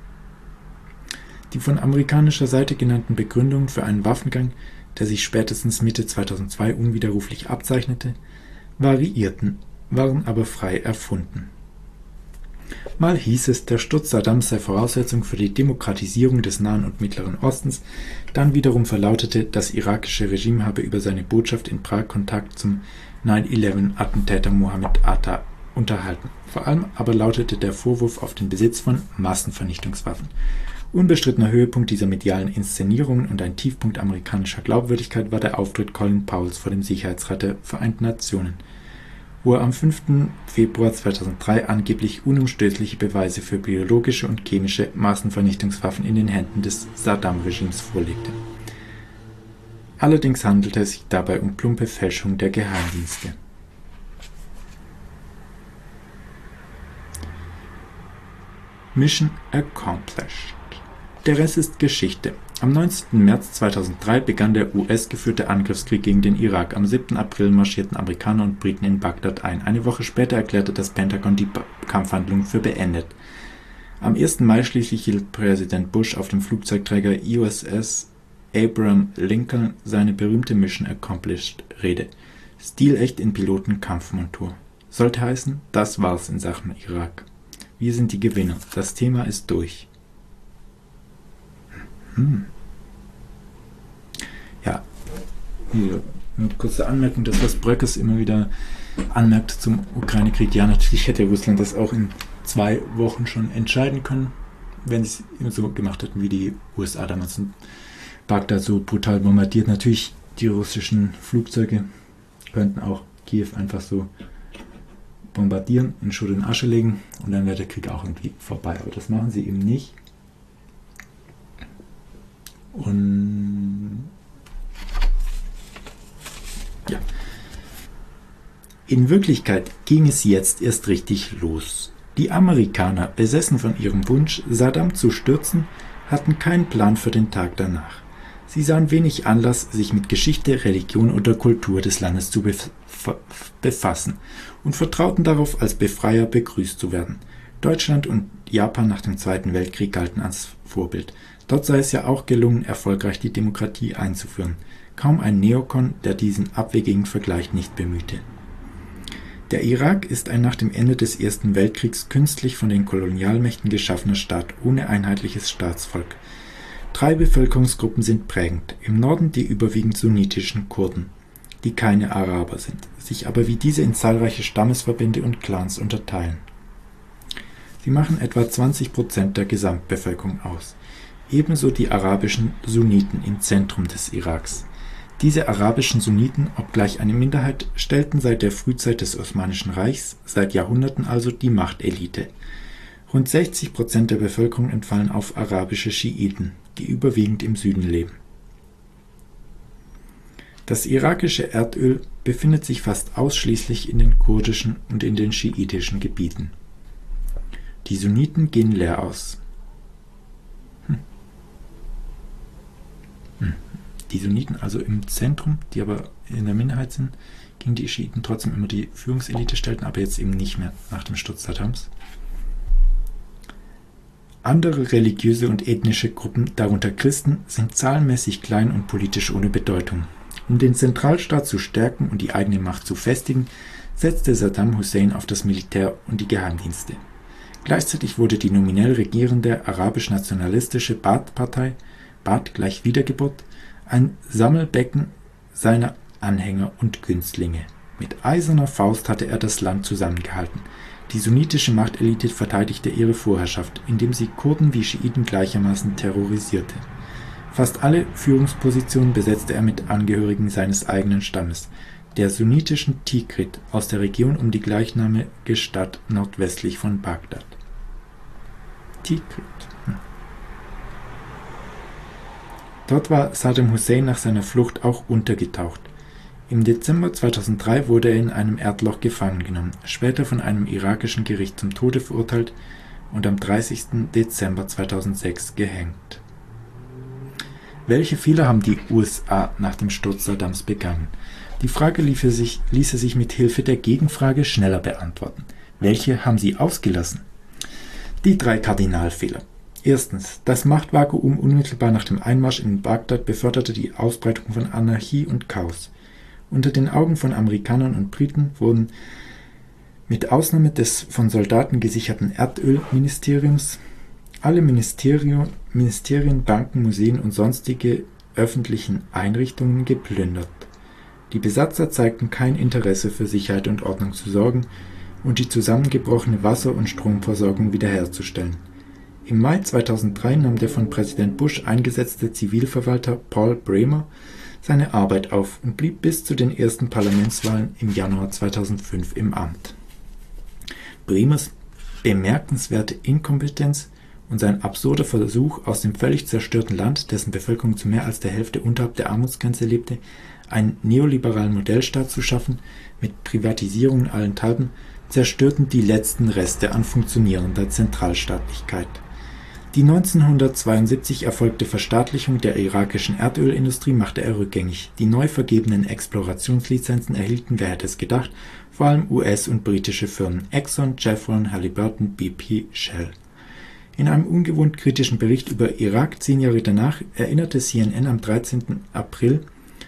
Die von amerikanischer Seite genannten Begründungen für einen Waffengang, der sich spätestens Mitte 2002 unwiderruflich abzeichnete, variierten, waren aber frei erfunden. Mal hieß es, der Sturz Saddams sei Voraussetzung für die Demokratisierung des Nahen und Mittleren Ostens, dann wiederum verlautete, das irakische Regime habe über seine Botschaft in Prag Kontakt zum 9/11-Attentäter Mohammed Atta unterhalten. Vor allem aber lautete der Vorwurf auf den Besitz von Massenvernichtungswaffen. Unbestrittener Höhepunkt dieser medialen Inszenierungen und ein Tiefpunkt amerikanischer Glaubwürdigkeit war der Auftritt Colin Powells vor dem Sicherheitsrat der Vereinten Nationen, wo er am 5. Februar 2003 angeblich unumstößliche Beweise für biologische und chemische Massenvernichtungswaffen in den Händen des Saddam-Regimes vorlegte. Allerdings handelte es sich dabei um plumpe Fälschung der Geheimdienste. Mission accomplished. Der Rest ist Geschichte. Am 19. März 2003 begann der US-geführte Angriffskrieg gegen den Irak. Am 7. April marschierten Amerikaner und Briten in Bagdad ein. Eine Woche später erklärte das Pentagon die Kampfhandlungen für beendet. Am 1. Mai schließlich hielt Präsident Bush auf dem Flugzeugträger USS Abraham Lincoln seine berühmte Mission Accomplished Rede. Stilecht in Pilotenkampfmontur. Sollte heißen, das war's in Sachen Irak. Wir sind die Gewinner. Das Thema ist durch. Ja, hier eine kurze Anmerkung, das was Bröckers immer wieder anmerkt zum Ukraine-Krieg. Ja, natürlich hätte Russland das auch in 2 Wochen schon entscheiden können, wenn sie es immer so gemacht hätten, wie die USA damals in Bagdad so brutal bombardiert. Natürlich, die russischen Flugzeuge könnten auch Kiew einfach so bombardieren, in Schutt und Asche legen und dann wäre der Krieg auch irgendwie vorbei. Aber das machen sie eben nicht. Und ja. In Wirklichkeit ging es jetzt erst richtig los. Die Amerikaner, besessen von ihrem Wunsch, Saddam zu stürzen, hatten keinen Plan für den Tag danach. Sie sahen wenig Anlass, sich mit Geschichte, Religion oder Kultur des Landes zu befassen und vertrauten darauf, als Befreier begrüßt zu werden. Deutschland und Japan nach dem Zweiten Weltkrieg galten als Vorbild. Dort sei es ja auch gelungen, erfolgreich die Demokratie einzuführen. Kaum ein Neokon, der diesen abwegigen Vergleich nicht bemühte. Der Irak ist ein nach dem Ende des Ersten Weltkriegs künstlich von den Kolonialmächten geschaffener Staat ohne einheitliches Staatsvolk. 3 Bevölkerungsgruppen sind prägend. Im Norden die überwiegend sunnitischen Kurden, die keine Araber sind, sich aber wie diese in zahlreiche Stammesverbände und Clans unterteilen. Sie machen etwa 20% der Gesamtbevölkerung aus. Ebenso die arabischen Sunniten im Zentrum des Iraks. Diese arabischen Sunniten, obgleich eine Minderheit, stellten seit der Frühzeit des Osmanischen Reichs, seit Jahrhunderten also, die Machtelite. Rund 60% der Bevölkerung entfallen auf arabische Schiiten, die überwiegend im Süden leben. Das irakische Erdöl befindet sich fast ausschließlich in den kurdischen und in den schiitischen Gebieten. Die Sunniten gehen leer aus. Die Sunniten also im Zentrum, die aber in der Minderheit sind, gegen die Schiiten trotzdem immer die Führungselite stellten, aber jetzt eben nicht mehr nach dem Sturz Saddams. Andere religiöse und ethnische Gruppen, darunter Christen, sind zahlenmäßig klein und politisch ohne Bedeutung. Um den Zentralstaat zu stärken und die eigene Macht zu festigen, setzte Saddam Hussein auf das Militär und die Geheimdienste. Gleichzeitig wurde die nominell regierende arabisch-nationalistische Baath-Partei, Baath gleich Wiedergeburt, ein Sammelbecken seiner Anhänger und Günstlinge. Mit eiserner Faust hatte er das Land zusammengehalten. Die sunnitische Machtelite verteidigte ihre Vorherrschaft, indem sie Kurden wie Schiiten gleichermaßen terrorisierte. Fast alle Führungspositionen besetzte er mit Angehörigen seines eigenen Stammes, der sunnitischen Tikrit aus der Region um die gleichnamige Stadt nordwestlich von Bagdad. Tikrit. Dort war Saddam Hussein nach seiner Flucht auch untergetaucht. Im Dezember 2003 wurde er in einem Erdloch gefangen genommen, später von einem irakischen Gericht zum Tode verurteilt und am 30. Dezember 2006 gehängt. Welche Fehler haben die USA nach dem Sturz Saddams begangen? Die Frage ließe sich mit Hilfe der Gegenfrage schneller beantworten. Welche haben sie ausgelassen? Die 3 Kardinalfehler. Erstens, das Machtvakuum unmittelbar nach dem Einmarsch in Bagdad beförderte die Ausbreitung von Anarchie und Chaos. Unter den Augen von Amerikanern und Briten wurden mit Ausnahme des von Soldaten gesicherten Erdölministeriums alle Ministerien, Banken, Museen und sonstige öffentlichen Einrichtungen geplündert. Die Besatzer zeigten kein Interesse für Sicherheit und Ordnung zu sorgen und die zusammengebrochene Wasser- und Stromversorgung wiederherzustellen. Im Mai 2003 nahm der von Präsident Bush eingesetzte Zivilverwalter Paul Bremer seine Arbeit auf und blieb bis zu den ersten Parlamentswahlen im Januar 2005 im Amt. Bremers bemerkenswerte Inkompetenz und sein absurder Versuch, aus dem völlig zerstörten Land, dessen Bevölkerung zu mehr als der Hälfte unterhalb der Armutsgrenze lebte, einen neoliberalen Modellstaat zu schaffen, mit Privatisierungen allenthalben, zerstörten die letzten Reste an funktionierender Zentralstaatlichkeit. Die 1972 erfolgte Verstaatlichung der irakischen Erdölindustrie machte er rückgängig. Die neu vergebenen Explorationslizenzen erhielten, wer hätte es gedacht, vor allem US- und britische Firmen Exxon, Chevron, Halliburton, BP, Shell. In einem ungewohnt kritischen Bericht über Irak 10 Jahre danach erinnerte CNN am 13. April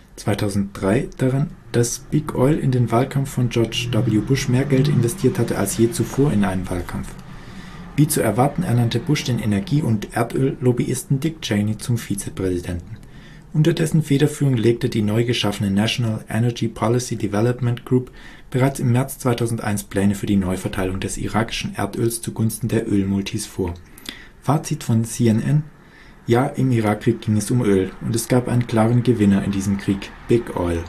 2003 daran, dass Big Oil in den Wahlkampf von George W. Bush mehr Geld investiert hatte als je zuvor in einen Wahlkampf. Wie zu erwarten ernannte Bush den Energie- und Erdöl-Lobbyisten Dick Cheney zum Vizepräsidenten. Unter dessen Federführung legte die neu geschaffene National Energy Policy Development Group bereits im März 2001 Pläne für die Neuverteilung des irakischen Erdöls zugunsten der Ölmultis vor. Fazit von CNN: Ja, im Irakkrieg ging es um Öl und es gab einen klaren Gewinner in diesem Krieg, Big Oil.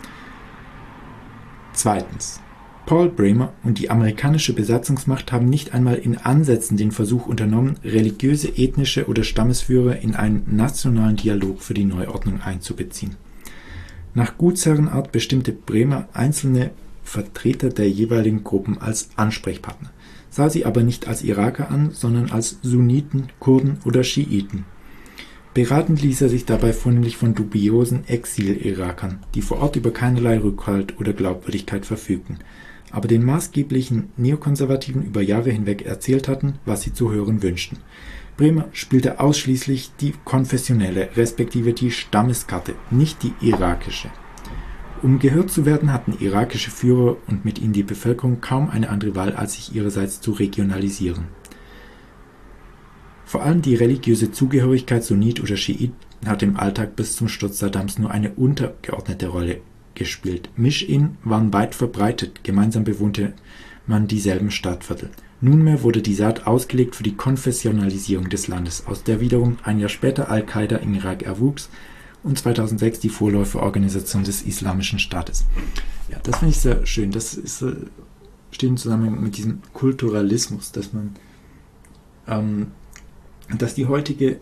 Zweitens. Paul Bremer und die amerikanische Besatzungsmacht haben nicht einmal in Ansätzen den Versuch unternommen, religiöse, ethnische oder Stammesführer in einen nationalen Dialog für die Neuordnung einzubeziehen. Nach Gutsherrenart bestimmte Bremer einzelne Vertreter der jeweiligen Gruppen als Ansprechpartner, sah sie aber nicht als Iraker an, sondern als Sunniten, Kurden oder Schiiten. Beraten ließ er sich dabei vornehmlich von dubiosen Exil-Irakern, die vor Ort über keinerlei Rückhalt oder Glaubwürdigkeit verfügten, aber den maßgeblichen Neokonservativen über Jahre hinweg erzählt hatten, was sie zu hören wünschten. Bremer spielte ausschließlich die konfessionelle, respektive die Stammeskarte, nicht die irakische. Um gehört zu werden, hatten irakische Führer und mit ihnen die Bevölkerung kaum eine andere Wahl, als sich ihrerseits zu regionalisieren. Vor allem die religiöse Zugehörigkeit Sunnit oder Schiit hat im Alltag bis zum Sturz Saddams nur eine untergeordnete Rolle gespielt. Misch-In waren weit verbreitet, gemeinsam bewohnte man dieselben Stadtviertel. Nunmehr wurde die Saat ausgelegt für die Konfessionalisierung des Landes, aus der wiederum ein Jahr später Al-Qaida im Irak erwuchs und 2006 die Vorläuferorganisation des Islamischen Staates. Ja, das finde ich sehr schön. Das ist, steht im Zusammenhang mit diesem Kulturalismus, dass man, dass die heutige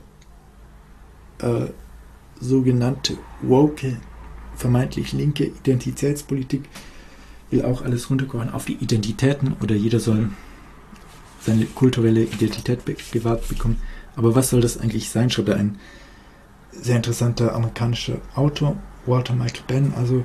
sogenannte woke, vermeintlich linke Identitätspolitik will auch alles runterkochen auf die Identitäten oder jeder soll seine kulturelle Identität gewahrt bekommen. Aber was soll das eigentlich sein? Schreibt ein sehr interessanter amerikanischer Autor, Walter Michael Benn. Also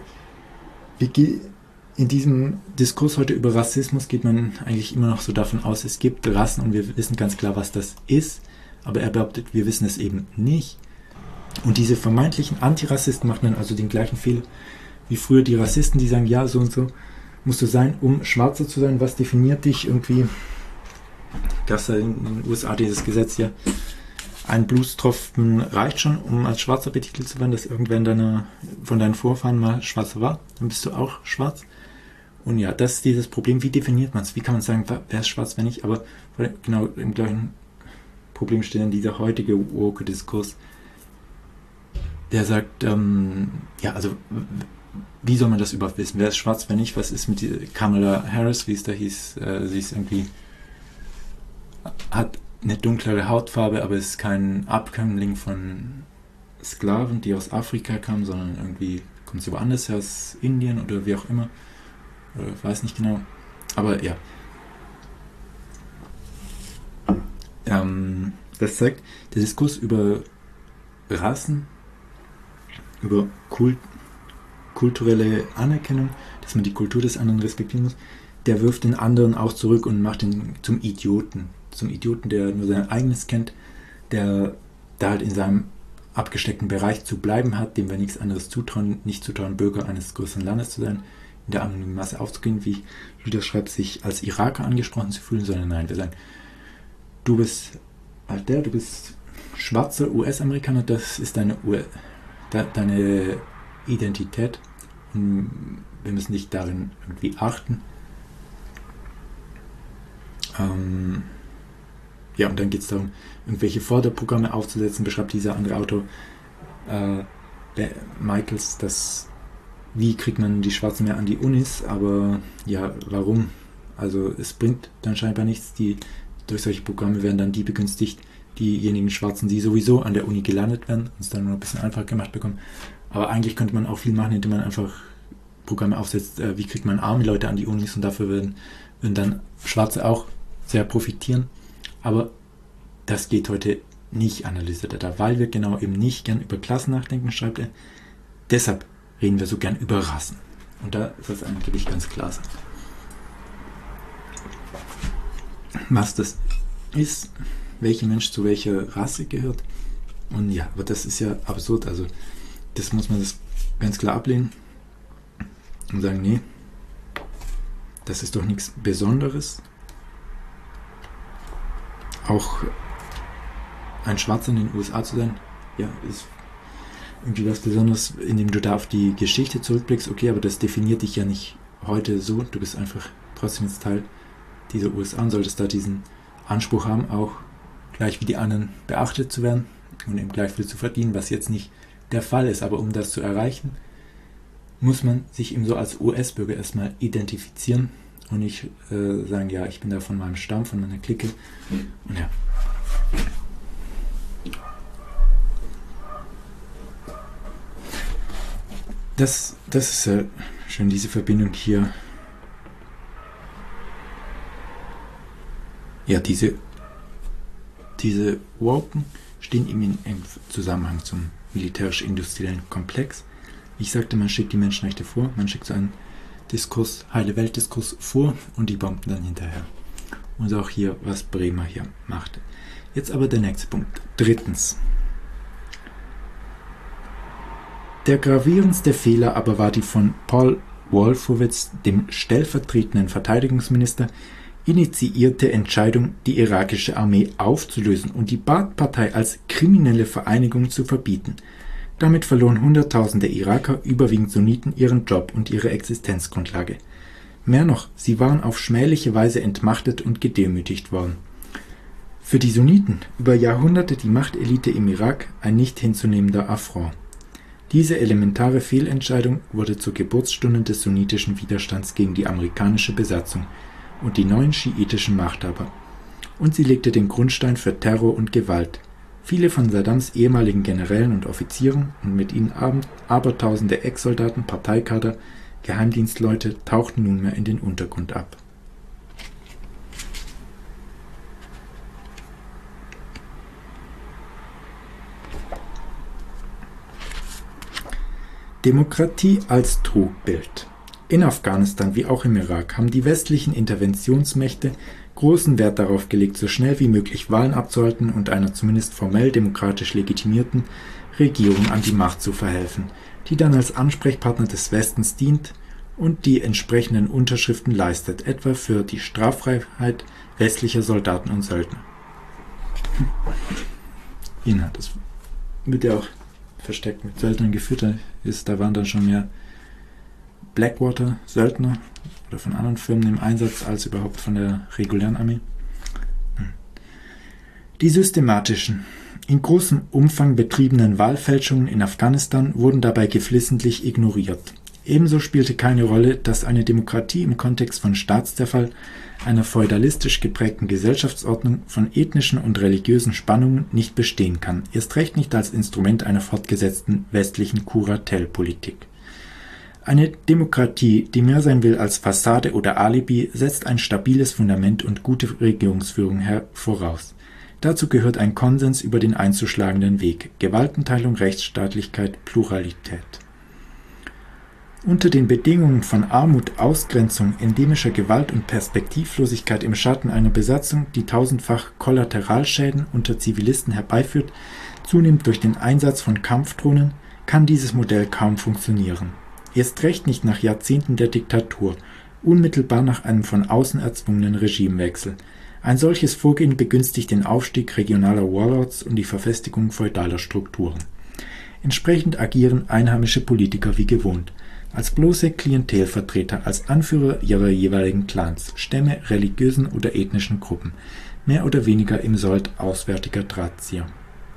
in diesem Diskurs heute über Rassismus geht man eigentlich immer noch so davon aus, es gibt Rassen und wir wissen ganz klar, was das ist. Aber er behauptet, wir wissen es eben nicht. Und diese vermeintlichen Antirassisten machen dann also den gleichen Fehler wie früher die Rassisten, die sagen, ja, so und so musst du sein, um Schwarzer zu sein. Was definiert dich irgendwie? Gab es in den USA dieses Gesetz, ja, ein Blutstropfen reicht schon, um als Schwarzer betitelt zu werden, dass irgendwer von deinen Vorfahren mal Schwarzer war. Dann bist du auch schwarz. Und ja, das ist dieses Problem. Wie definiert man es? Wie kann man sagen, wer ist schwarz, wer nicht? Aber genau im gleichen Problem steht dann dieser heutige woke-Diskurs, der sagt, ja, also wie soll man das überhaupt wissen? Wer ist schwarz, wer nicht? Was ist mit Kamala Harris, wie es da hieß? Sie ist irgendwie, hat eine dunklere Hautfarbe, aber ist kein Abkömmling von Sklaven, die aus Afrika kamen, sondern irgendwie kommt sie woanders her, aus Indien oder wie auch immer. Oder weiß nicht genau. Aber ja. Das zeigt, der Diskurs über Rassen, über kulturelle Anerkennung, dass man die Kultur des anderen respektieren muss, der wirft den anderen auch zurück und macht ihn zum Idioten. Zum Idioten, der nur sein eigenes kennt, der da halt in seinem abgesteckten Bereich zu bleiben hat, dem wir nichts anderes zutrauen, nicht zutrauen, Bürger eines größeren Landes zu sein, in der anonymen Masse aufzugehen, wie Luther schreibt, sich als Iraker angesprochen zu fühlen, sondern nein, wir sagen, du bist halt du bist schwarzer US-Amerikaner, das ist deine Identität und wir müssen dich darin irgendwie achten. Ja, und dann geht es darum, irgendwelche Förderprogramme aufzusetzen, beschreibt dieser andere Autor Michaels, wie kriegt man die Schwarzen mehr an die Unis, aber ja, warum? Also es bringt dann scheinbar nichts, durch solche Programme werden dann die begünstigt, diejenigen Schwarzen, die sowieso an der Uni gelandet werden, und es dann nur ein bisschen einfacher gemacht bekommen. Aber eigentlich könnte man auch viel machen, indem man einfach Programme aufsetzt, wie kriegt man arme Leute an die Unis, und dafür würden dann Schwarze auch sehr profitieren. Aber das geht heute nicht, analysiert er da, weil wir genau eben nicht gern über Klassen nachdenken, schreibt er. Deshalb reden wir so gern über Rassen. Und da ist das eigentlich ganz klar. Was das ist, welcher Mensch zu welcher Rasse gehört. Und ja, aber das ist ja absurd. Also das muss man das ganz klar ablehnen und sagen, nee, das ist doch nichts Besonderes. Auch ein Schwarzer in den USA zu sein, ja, ist irgendwie was Besonderes, indem du da auf die Geschichte zurückblickst. Okay, aber das definiert dich ja nicht heute so. Du bist einfach trotzdem jetzt Teil dieser USA und solltest da diesen Anspruch haben, auch gleich wie die anderen beachtet zu werden und eben gleich viel zu verdienen, was jetzt nicht der Fall ist. Aber um das zu erreichen, muss man sich eben so als US-Bürger erstmal identifizieren und nicht sagen, ja, ich bin da von meinem Stamm, von meiner Clique. Und ja. Das ist ja schön, diese Verbindung hier. Ja, diese Woken stehen eben in engem Zusammenhang zum militärisch-industriellen Komplex. Ich sagte, man schickt die Menschenrechte vor, man schickt so einen Diskurs, heile Weltdiskurs vor und die bomben dann hinterher. Und auch hier, was Bremer hier macht. Jetzt aber der nächste Punkt. Drittens. Der gravierendste Fehler aber war die von Paul Wolfowitz, dem stellvertretenden Verteidigungsminister, initiierte Entscheidung, die irakische Armee aufzulösen und die Baath-Partei als kriminelle Vereinigung zu verbieten. Damit verloren Hunderttausende Iraker, überwiegend Sunniten, ihren Job und ihre Existenzgrundlage. Mehr noch, sie waren auf schmähliche Weise entmachtet und gedemütigt worden. Für die Sunniten über Jahrhunderte die Machtelite im Irak ein nicht hinzunehmender Affront. Diese elementare Fehlentscheidung wurde zur Geburtsstunde des sunnitischen Widerstands gegen die amerikanische Besatzung und die neuen schiitischen Machthaber. Und sie legte den Grundstein für Terror und Gewalt. Viele von Saddams ehemaligen Generälen und Offizieren und mit ihnen abertausende Ex-Soldaten, Parteikader, Geheimdienstleute tauchten nunmehr in den Untergrund ab. Demokratie als Trugbild. In Afghanistan wie auch im Irak haben die westlichen Interventionsmächte großen Wert darauf gelegt, so schnell wie möglich Wahlen abzuhalten und einer zumindest formell demokratisch legitimierten Regierung an die Macht zu verhelfen, die dann als Ansprechpartner des Westens dient und die entsprechenden Unterschriften leistet, etwa für die Straffreiheit westlicher Soldaten und Söldner. Das wird ja auch versteckt mit Söldnern geführt, da waren dann schon mehr Blackwater-Söldner oder von anderen Firmen im Einsatz als überhaupt von der regulären Armee. Die systematischen, in großem Umfang betriebenen Wahlfälschungen in Afghanistan wurden dabei geflissentlich ignoriert. Ebenso spielte keine Rolle, dass eine Demokratie im Kontext von Staatszerfall, einer feudalistisch geprägten Gesellschaftsordnung, von ethnischen und religiösen Spannungen nicht bestehen kann, erst recht nicht als Instrument einer fortgesetzten westlichen Kuratellpolitik. Eine Demokratie, die mehr sein will als Fassade oder Alibi, setzt ein stabiles Fundament und gute Regierungsführung voraus. Dazu gehört ein Konsens über den einzuschlagenden Weg, Gewaltenteilung, Rechtsstaatlichkeit, Pluralität. Unter den Bedingungen von Armut, Ausgrenzung, endemischer Gewalt und Perspektivlosigkeit im Schatten einer Besatzung, die tausendfach Kollateralschäden unter Zivilisten herbeiführt, zunehmend durch den Einsatz von Kampfdrohnen, kann dieses Modell kaum funktionieren. Erst recht nicht nach Jahrzehnten der Diktatur, unmittelbar nach einem von außen erzwungenen Regimewechsel. Ein solches Vorgehen begünstigt den Aufstieg regionaler Warlords und die Verfestigung feudaler Strukturen. Entsprechend agieren einheimische Politiker wie gewohnt, als bloße Klientelvertreter, als Anführer ihrer jeweiligen Clans, Stämme, religiösen oder ethnischen Gruppen, mehr oder weniger im Sold auswärtiger Drahtzieher.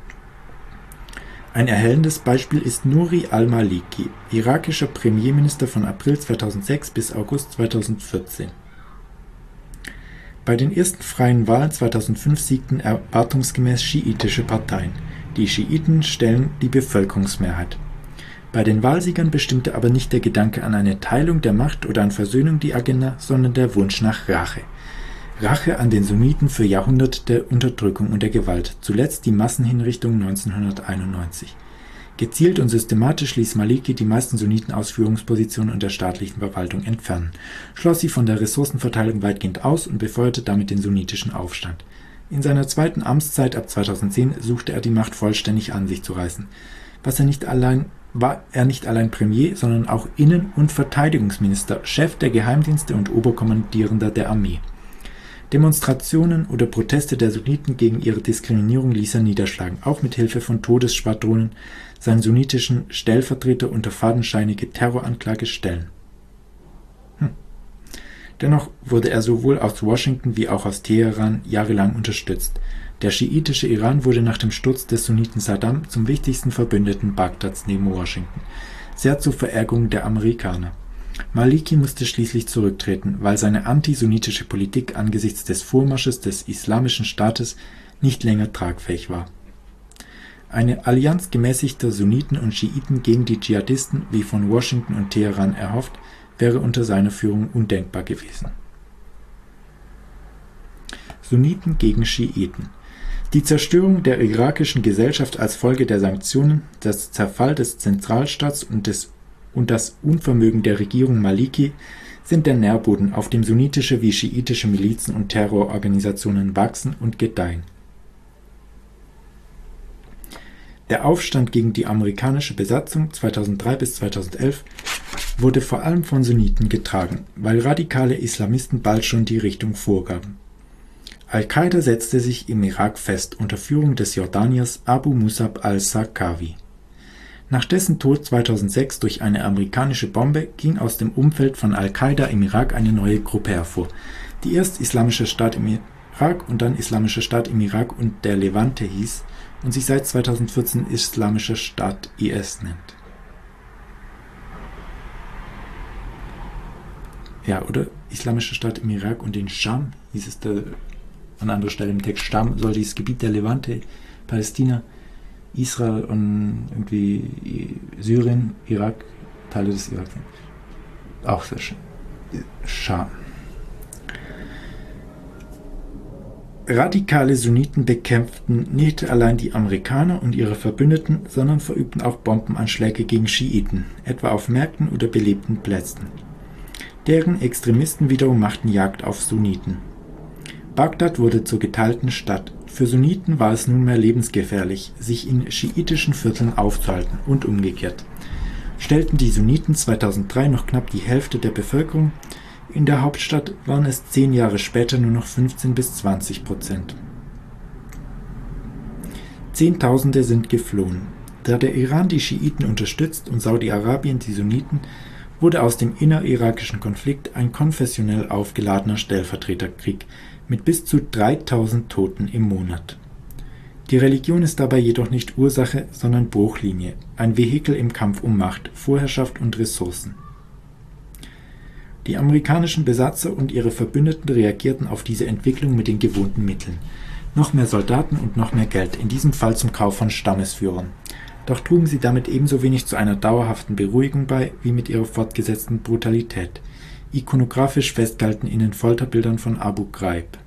Ein erhellendes Beispiel ist Nouri al-Maliki, irakischer Premierminister von April 2006 bis August 2014. Bei den ersten freien Wahlen 2005 siegten erwartungsgemäß schiitische Parteien. Die Schiiten stellen die Bevölkerungsmehrheit. Bei den Wahlsiegern bestimmte aber nicht der Gedanke an eine Teilung der Macht oder an Versöhnung die Agenda, sondern der Wunsch nach Rache. Rache an den Sunniten für Jahrhunderte der Unterdrückung und der Gewalt, zuletzt die Massenhinrichtung 1991. Gezielt und systematisch ließ Maliki die meisten Sunniten-Ausführungspositionen und der staatlichen Verwaltung entfernen, schloss sie von der Ressourcenverteilung weitgehend aus und befeuerte damit den sunnitischen Aufstand. In seiner zweiten Amtszeit ab 2010 suchte er die Macht vollständig an sich zu reißen. War er nicht allein Premier, sondern auch Innen- und Verteidigungsminister, Chef der Geheimdienste und Oberkommandierender der Armee. Demonstrationen oder Proteste der Sunniten gegen ihre Diskriminierung ließ er niederschlagen, auch mit Hilfe von Todesschwadronen, seinen sunnitischen Stellvertreter unter fadenscheinige Terroranklage stellen. Dennoch wurde er sowohl aus Washington wie auch aus Teheran jahrelang unterstützt. Der schiitische Iran wurde nach dem Sturz des Sunniten Saddam zum wichtigsten Verbündeten Bagdads neben Washington, sehr zur Verärgerung der Amerikaner. Maliki musste schließlich zurücktreten, weil seine antisunnitische Politik angesichts des Vormarsches des Islamischen Staates nicht länger tragfähig war. Eine Allianz gemäßigter Sunniten und Schiiten gegen die Dschihadisten, wie von Washington und Teheran erhofft, wäre unter seiner Führung undenkbar gewesen. Sunniten gegen Schiiten. Die Zerstörung der irakischen Gesellschaft als Folge der Sanktionen, der Zerfall des Zentralstaats und das Unvermögen der Regierung Maliki sind der Nährboden, auf dem sunnitische wie schiitische Milizen und Terrororganisationen wachsen und gedeihen. Der Aufstand gegen die amerikanische Besatzung 2003 bis 2011 wurde vor allem von Sunniten getragen, weil radikale Islamisten bald schon die Richtung vorgaben. Al-Qaida setzte sich im Irak fest unter Führung des Jordaniers Abu Musab al-Zarqawi. Nach dessen Tod 2006 durch eine amerikanische Bombe ging aus dem Umfeld von Al-Qaida im Irak eine neue Gruppe hervor, die erst Islamischer Staat im Irak und dann Islamischer Staat im Irak und der Levante hieß und sich seit 2014 Islamischer Staat IS nennt. oder Islamischer Staat im Irak und den Scham, hieß es da an anderer Stelle im Text. Scham soll dieses Gebiet der Levante, Palästina, Israel und irgendwie Syrien, Irak, Teile des Irak sein. Auch sehr schön. Scham. Radikale Sunniten bekämpften nicht allein die Amerikaner und ihre Verbündeten, sondern verübten auch Bombenanschläge gegen Schiiten, etwa auf Märkten oder belebten Plätzen. Deren Extremisten wiederum machten Jagd auf Sunniten. Bagdad wurde zur geteilten Stadt. Für Sunniten war es nunmehr lebensgefährlich, sich in schiitischen Vierteln aufzuhalten und umgekehrt. Stellten die Sunniten 2003 noch knapp die Hälfte der Bevölkerung, in der Hauptstadt waren es 10 Jahre später nur noch 15-20%. Zehntausende sind geflohen. Da der Iran die Schiiten unterstützt und Saudi-Arabien die Sunniten, wurde aus dem innerirakischen Konflikt ein konfessionell aufgeladener Stellvertreterkrieg mit bis zu 3000 Toten im Monat. Die Religion ist dabei jedoch nicht Ursache, sondern Bruchlinie, ein Vehikel im Kampf um Macht, Vorherrschaft und Ressourcen. Die amerikanischen Besatzer und ihre Verbündeten reagierten auf diese Entwicklung mit den gewohnten Mitteln. Noch mehr Soldaten und noch mehr Geld, in diesem Fall zum Kauf von Stammesführern. Doch trugen sie damit ebenso wenig zu einer dauerhaften Beruhigung bei, wie mit ihrer fortgesetzten Brutalität, ikonografisch festgehalten in den Folterbildern von Abu Ghraib.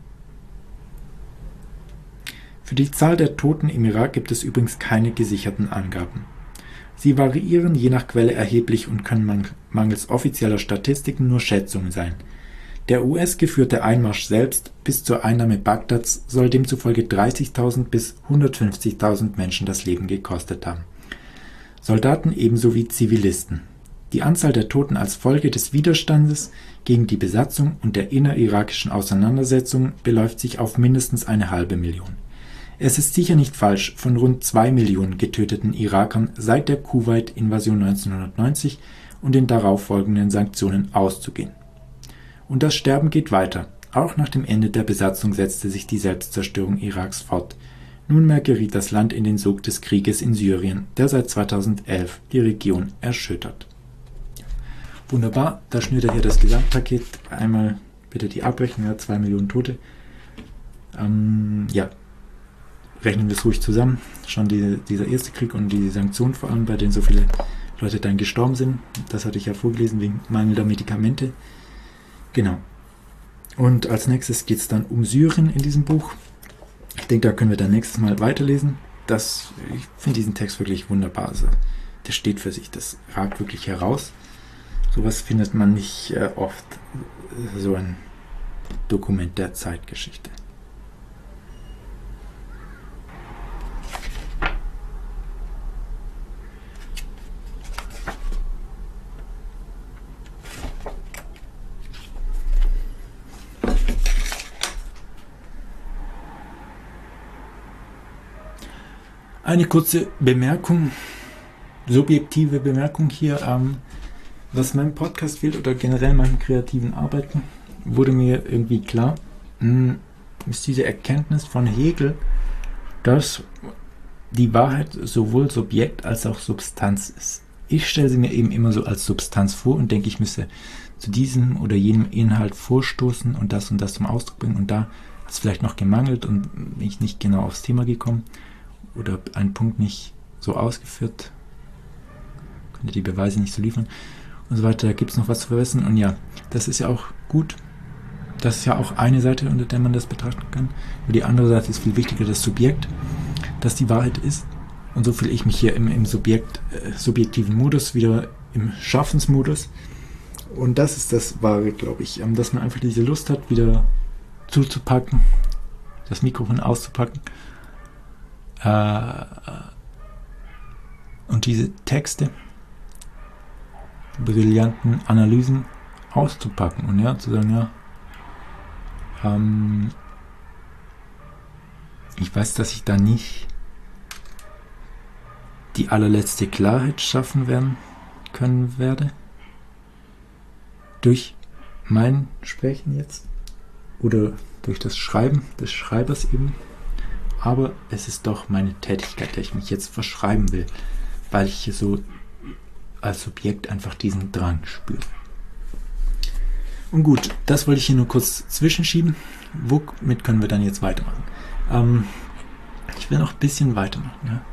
Für die Zahl der Toten im Irak gibt es übrigens keine gesicherten Angaben. Sie variieren je nach Quelle erheblich und können mangels offizieller Statistiken nur Schätzungen sein. Der US-geführte Einmarsch selbst bis zur Einnahme Bagdads soll demzufolge 30.000 bis 150.000 Menschen das Leben gekostet haben. Soldaten ebenso wie Zivilisten. Die Anzahl der Toten als Folge des Widerstandes gegen die Besatzung und der innerirakischen Auseinandersetzungen beläuft sich auf mindestens 500.000. Es ist sicher nicht falsch, von rund 2 Millionen getöteten Irakern seit der Kuwait-Invasion 1990 und den darauffolgenden Sanktionen auszugehen. Und das Sterben geht weiter. Auch nach dem Ende der Besatzung setzte sich die Selbstzerstörung Iraks fort. Nunmehr geriet das Land in den Sog des Krieges in Syrien, der seit 2011 die Region erschüttert. Wunderbar, da schnürt er hier das Gesamtpaket. Einmal bitte die Abrechnung, 2 Millionen Tote. Rechnen wir es ruhig zusammen. Schon dieser erste Krieg und die Sanktionen vor allem, bei denen so viele Leute dann gestorben sind. Das hatte ich ja vorgelesen, wegen mangelnder Medikamente. Genau. Und als nächstes geht es dann um Syrien in diesem Buch. Ich denke, da können wir dann nächstes Mal weiterlesen. Ich finde diesen Text wirklich wunderbar. Also, der steht für sich, das ragt wirklich heraus. Sowas findet man nicht oft. So ein Dokument der Zeitgeschichte. Eine kurze Bemerkung, subjektive Bemerkung hier, was meinem Podcast fehlt oder generell meinen kreativen Arbeiten, wurde mir irgendwie klar, ist diese Erkenntnis von Hegel, dass die Wahrheit sowohl Subjekt als auch Substanz ist. Ich stelle sie mir eben immer so als Substanz vor und denke, ich müsse zu diesem oder jenem Inhalt vorstoßen und das zum Ausdruck bringen und da hat es vielleicht noch gemangelt und bin ich nicht genau aufs Thema gekommen. Oder einen Punkt nicht so ausgeführt, konnte die Beweise nicht so liefern und so weiter, da gibt es noch was zu verbessern. Und ja, das ist ja auch gut. Das ist ja auch eine Seite, unter der man das betrachten kann. Aber die andere Seite ist viel wichtiger, das Subjekt, das die Wahrheit ist. Und so fühle ich mich hier im subjektiven Modus, wieder im Schaffensmodus. Und das ist das Wahre, glaube ich, dass man einfach diese Lust hat, wieder zuzupacken, das Mikrofon auszupacken. Und diese Texte, brillanten Analysen auszupacken und ja, zu sagen, ich weiß, dass ich da nicht die allerletzte Klarheit schaffen werde durch mein Sprechen jetzt oder durch das Schreiben des Schreibers eben. Aber es ist doch meine Tätigkeit, der ich mich jetzt verschreiben will, weil ich hier so als Subjekt einfach diesen Drang spüre. Und gut, das wollte ich hier nur kurz zwischenschieben. Womit können wir dann jetzt weitermachen? Ich will noch ein bisschen weitermachen. Ja.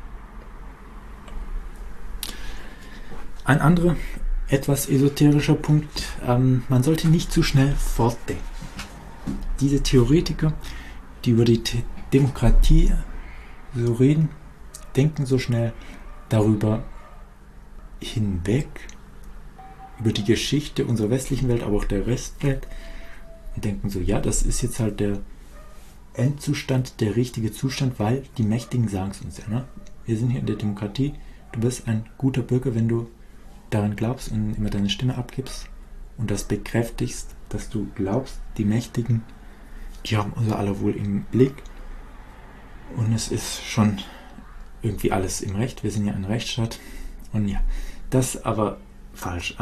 Ein anderer, etwas esoterischer Punkt, man sollte nicht zu schnell fortdenken. Diese Theoretiker, die über die Demokratie so reden, denken so schnell darüber hinweg, über die Geschichte unserer westlichen Welt, aber auch der Restwelt, und denken so, ja, das ist jetzt halt der Endzustand, der richtige Zustand, weil die Mächtigen sagen es uns ja. Ne? Wir sind hier in der Demokratie, du bist ein guter Bürger, wenn du daran glaubst und immer deine Stimme abgibst und das bekräftigst, dass du glaubst, die Mächtigen, die haben unser aller Wohl im Blick und es ist schon irgendwie alles im Recht, wir sind ja ein Rechtsstaat und ja, das aber falsch.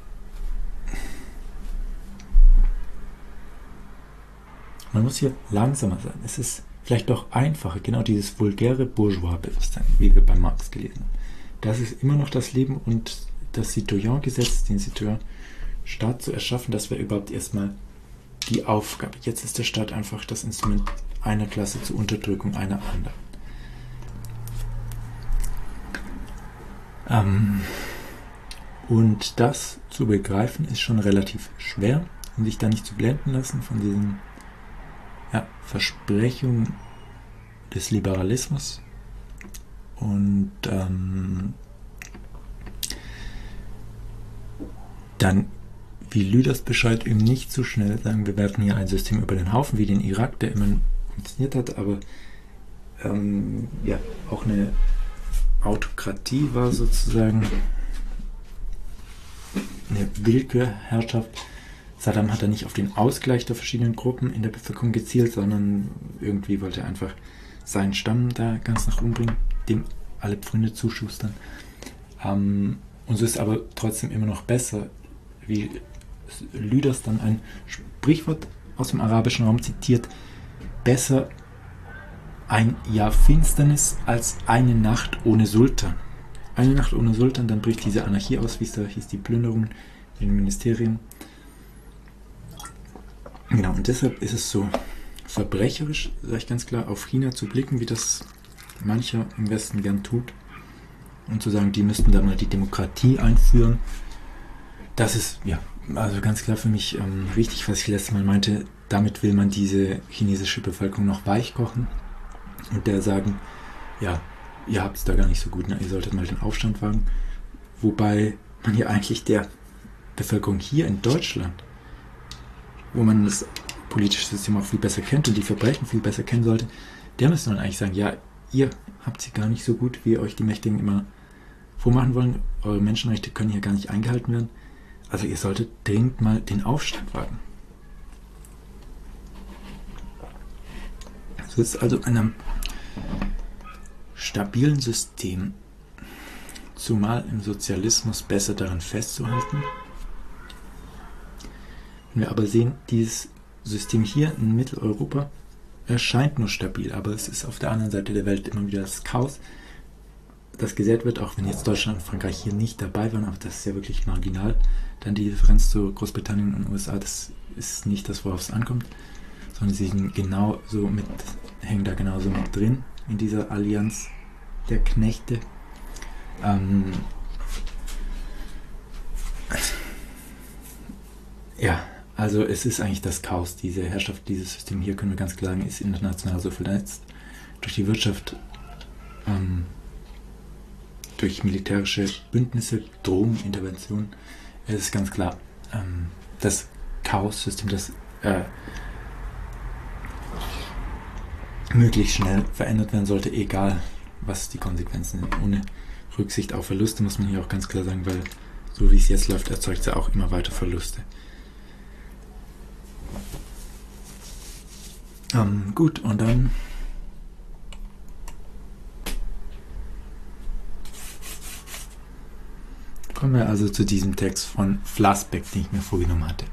Man muss hier langsamer sein. Es ist vielleicht doch einfacher, genau dieses vulgäre Bourgeois-Bewusstsein, wie wir bei Marx gelesen haben. Das ist immer noch das Leben und das Citoyen-Gesetz, den Citoyen-Staat zu erschaffen, das wäre überhaupt erstmal die Aufgabe. Jetzt ist der Staat einfach das Instrument einer Klasse zur Unterdrückung einer anderen. Und das zu begreifen ist schon relativ schwer, um sich da nicht zu blenden lassen von diesen Versprechungen des Liberalismus. Und dann, wie Lüders beschreibt, eben nicht so schnell sagen, wir werfen hier ein System über den Haufen, wie den Irak, der immer funktioniert hat, aber auch eine Autokratie war sozusagen eine Willkürherrschaft. Saddam hat da nicht auf den Ausgleich der verschiedenen Gruppen in der Bevölkerung gezielt, sondern irgendwie wollte er einfach seinen Stamm da ganz nach oben bringen, dem alle Pfründe zuschustern. Und so ist aber trotzdem immer noch besser, wie Lüders dann ein Sprichwort aus dem arabischen Raum zitiert, besser ein Jahr Finsternis als eine Nacht ohne Sultan. Eine Nacht ohne Sultan, dann bricht diese Anarchie aus, wie es da hieß, die Plünderung in den Ministerien. Genau, und deshalb ist es so verbrecherisch, sage ich ganz klar, auf China zu blicken, wie das mancher im Westen gern tut, und zu sagen, die müssten da mal die Demokratie einführen. Das ist, also ganz klar für mich richtig, was ich letztes Mal meinte, damit will man diese chinesische Bevölkerung noch weichkochen und der sagen, ihr habt es da gar nicht so gut, ne? Ihr solltet mal den Aufstand wagen. Wobei man ja eigentlich der Bevölkerung hier in Deutschland, wo man das politische System auch viel besser kennt und die Verbrechen viel besser kennen sollte, der müsste man eigentlich sagen, ja, ihr habt sie gar nicht so gut, wie euch die Mächtigen immer vormachen wollen. Eure Menschenrechte können hier gar nicht eingehalten werden. Also ihr solltet dringend mal den Aufstand wagen. So ist also einem stabilen System, zumal im Sozialismus, besser daran festzuhalten. Wenn wir aber sehen, dieses System hier in Mitteleuropa erscheint nur stabil, aber es ist auf der anderen Seite der Welt immer wieder das Chaos, das gesät wird, auch wenn jetzt Deutschland und Frankreich hier nicht dabei waren, aber das ist ja wirklich marginal. Dann die Differenz zu Großbritannien und USA, das ist nicht das, worauf es ankommt, sondern sie sind hängen da genauso mit drin in dieser Allianz der Knechte. Also es ist eigentlich das Chaos, diese Herrschaft, dieses System hier, können wir ganz klar sagen, ist international so vernetzt. Durch die Wirtschaft, durch militärische Bündnisse, Drohungen, Interventionen. Es ist ganz klar, das Chaos-System, das möglichst schnell verändert werden sollte, egal was die Konsequenzen sind. Ohne Rücksicht auf Verluste muss man hier auch ganz klar sagen, weil so wie es jetzt läuft, erzeugt es ja auch immer weiter Verluste. Gut, und dann kommen wir also zu diesem Text von Flassbeck, den ich mir vorgenommen hatte.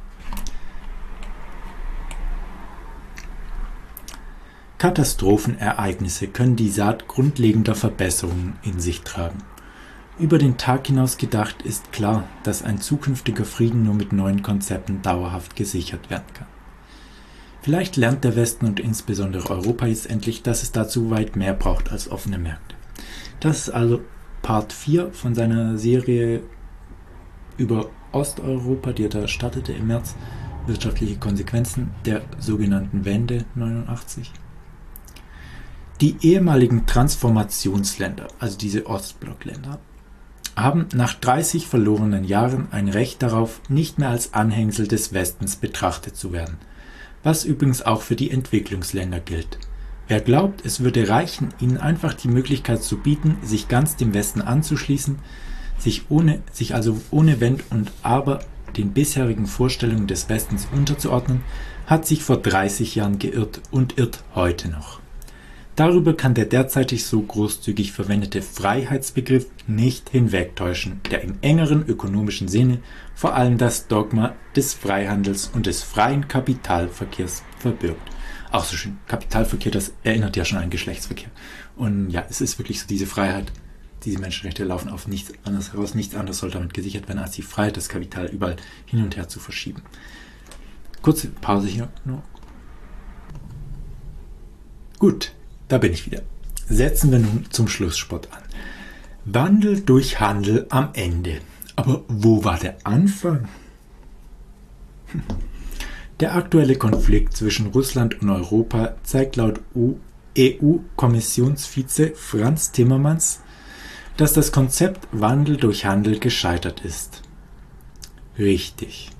Katastrophenereignisse können die Saat grundlegender Verbesserungen in sich tragen. Über den Tag hinaus gedacht ist klar, dass ein zukünftiger Frieden nur mit neuen Konzepten dauerhaft gesichert werden kann. Vielleicht lernt der Westen und insbesondere Europa jetzt endlich, dass es dazu weit mehr braucht als offene Märkte. Das ist also Part 4 von seiner Serie über Osteuropa, die er da startete im März, wirtschaftliche Konsequenzen der sogenannten Wende 89. Die ehemaligen Transformationsländer, also diese Ostblockländer, haben nach 30 verlorenen Jahren ein Recht darauf, nicht mehr als Anhängsel des Westens betrachtet zu werden, was übrigens auch für die Entwicklungsländer gilt. Wer glaubt, es würde reichen, ihnen einfach die Möglichkeit zu bieten, sich ganz dem Westen anzuschließen, sich also ohne Wenn und Aber den bisherigen Vorstellungen des Westens unterzuordnen, hat sich vor 30 Jahren geirrt und irrt heute noch. Darüber kann der derzeitig so großzügig verwendete Freiheitsbegriff nicht hinwegtäuschen, der im engeren ökonomischen Sinne vor allem das Dogma des Freihandels und des freien Kapitalverkehrs verbirgt. Auch so schön, Kapitalverkehr, das erinnert ja schon an Geschlechtsverkehr. Und ja, es ist wirklich so diese Freiheit, diese Menschenrechte laufen auf nichts anderes heraus. Nichts anderes soll damit gesichert werden, als die Freiheit, das Kapital überall hin und her zu verschieben. Kurze Pause hier noch. Gut, da bin ich wieder. Setzen wir nun zum Schlusssport an. Wandel durch Handel am Ende. Aber wo war der Anfang? Der aktuelle Konflikt zwischen Russland und Europa zeigt laut EU-Kommissionsvize Franz Timmermans, dass das Konzept Wandel durch Handel gescheitert ist. Richtig.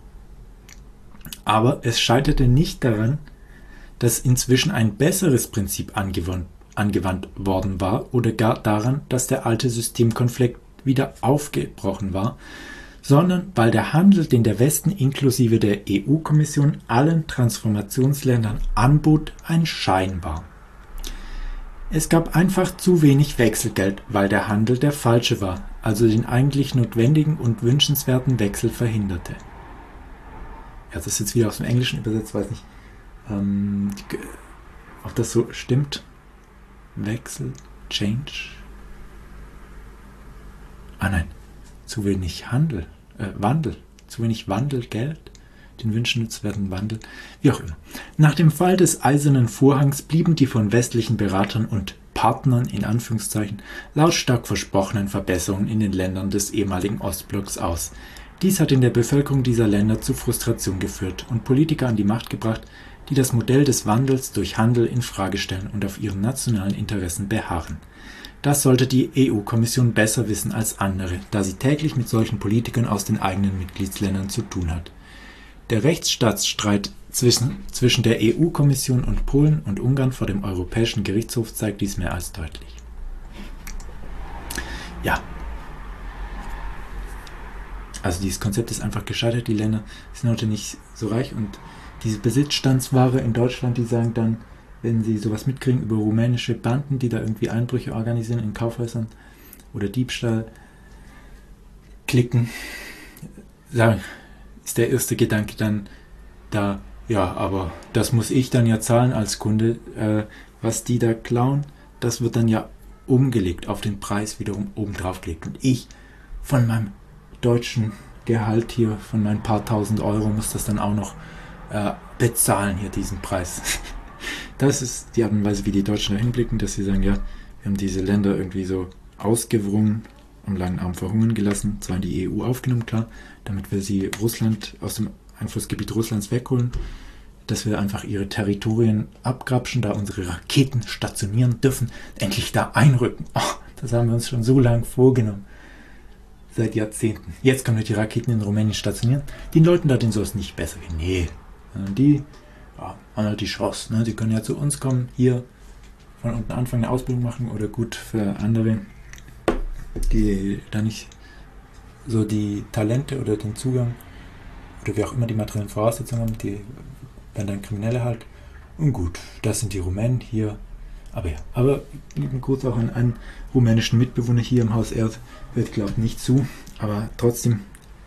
Aber es scheiterte nicht daran, dass inzwischen ein besseres Prinzip angewandt worden war oder gar daran, dass der alte Systemkonflikt wieder aufgebrochen war, sondern weil der Handel, den der Westen inklusive der EU-Kommission allen Transformationsländern anbot, ein Schein war. Es gab einfach zu wenig Wechselgeld, weil der Handel der falsche war, also den eigentlich notwendigen und wünschenswerten Wechsel verhinderte. Ja, das ist jetzt wieder aus dem Englischen übersetzt, weiß nicht, ob das so stimmt. Wechsel, Change. Nein, zu wenig Wandel, zu wenig Wandelgeld, den wünschenswerten Wandel, wie auch immer. Nach dem Fall des Eisernen Vorhangs blieben die von westlichen Beratern und Partnern in Anführungszeichen lautstark versprochenen Verbesserungen in den Ländern des ehemaligen Ostblocks aus. Dies hat in der Bevölkerung dieser Länder zu Frustration geführt und Politiker an die Macht gebracht, die das Modell des Wandels durch Handel in Frage stellen und auf ihren nationalen Interessen beharren. Das sollte die EU-Kommission besser wissen als andere, da sie täglich mit solchen Politikern aus den eigenen Mitgliedsländern zu tun hat. Der Rechtsstaatsstreit zwischen der EU-Kommission und Polen und Ungarn vor dem Europäischen Gerichtshof zeigt dies mehr als deutlich. Ja. Also dieses Konzept ist einfach gescheitert. Die Länder sind heute nicht so reich und diese Besitzstandsware in Deutschland, die sagen dann, wenn sie sowas mitkriegen über rumänische Banden, die da irgendwie Einbrüche organisieren in Kaufhäusern oder Diebstahl, klicken, sagen, ist der erste Gedanke dann da, ja, aber das muss ich dann ja zahlen als Kunde, was die da klauen, das wird dann ja umgelegt, auf den Preis wiederum obendrauf gelegt. Und ich von meinem deutschen Gehalt hier, von meinen paar tausend Euro, muss das dann auch noch bezahlen hier, diesen Preis. Das ist die Art und Weise, wie die Deutschen da hinblicken, dass sie sagen, ja, wir haben diese Länder irgendwie so ausgewrungen, am langen Arm verhungern gelassen, zwar in die EU aufgenommen, klar, damit wir sie Russland aus dem Einflussgebiet Russlands wegholen, dass wir einfach ihre Territorien abgrapschen, da unsere Raketen stationieren dürfen, endlich da einrücken. Oh, das haben wir uns schon so lange vorgenommen. Seit Jahrzehnten. Jetzt können wir die Raketen in Rumänien stationieren. Den Leuten da, denen soll es nicht besser gehen. Nee, die haben halt die Chance. Ne? Die können ja zu uns kommen, hier von unten anfangen, eine Ausbildung machen oder gut für andere, die da nicht so die Talente oder den Zugang oder wie auch immer die materiellen Voraussetzungen haben, die werden dann Kriminelle halt. Und gut, das sind die Rumänen hier. Aber lieben Gruß auch an einen rumänischen Mitbewohner hier im Haus Erd, hört glaubt nicht zu, aber trotzdem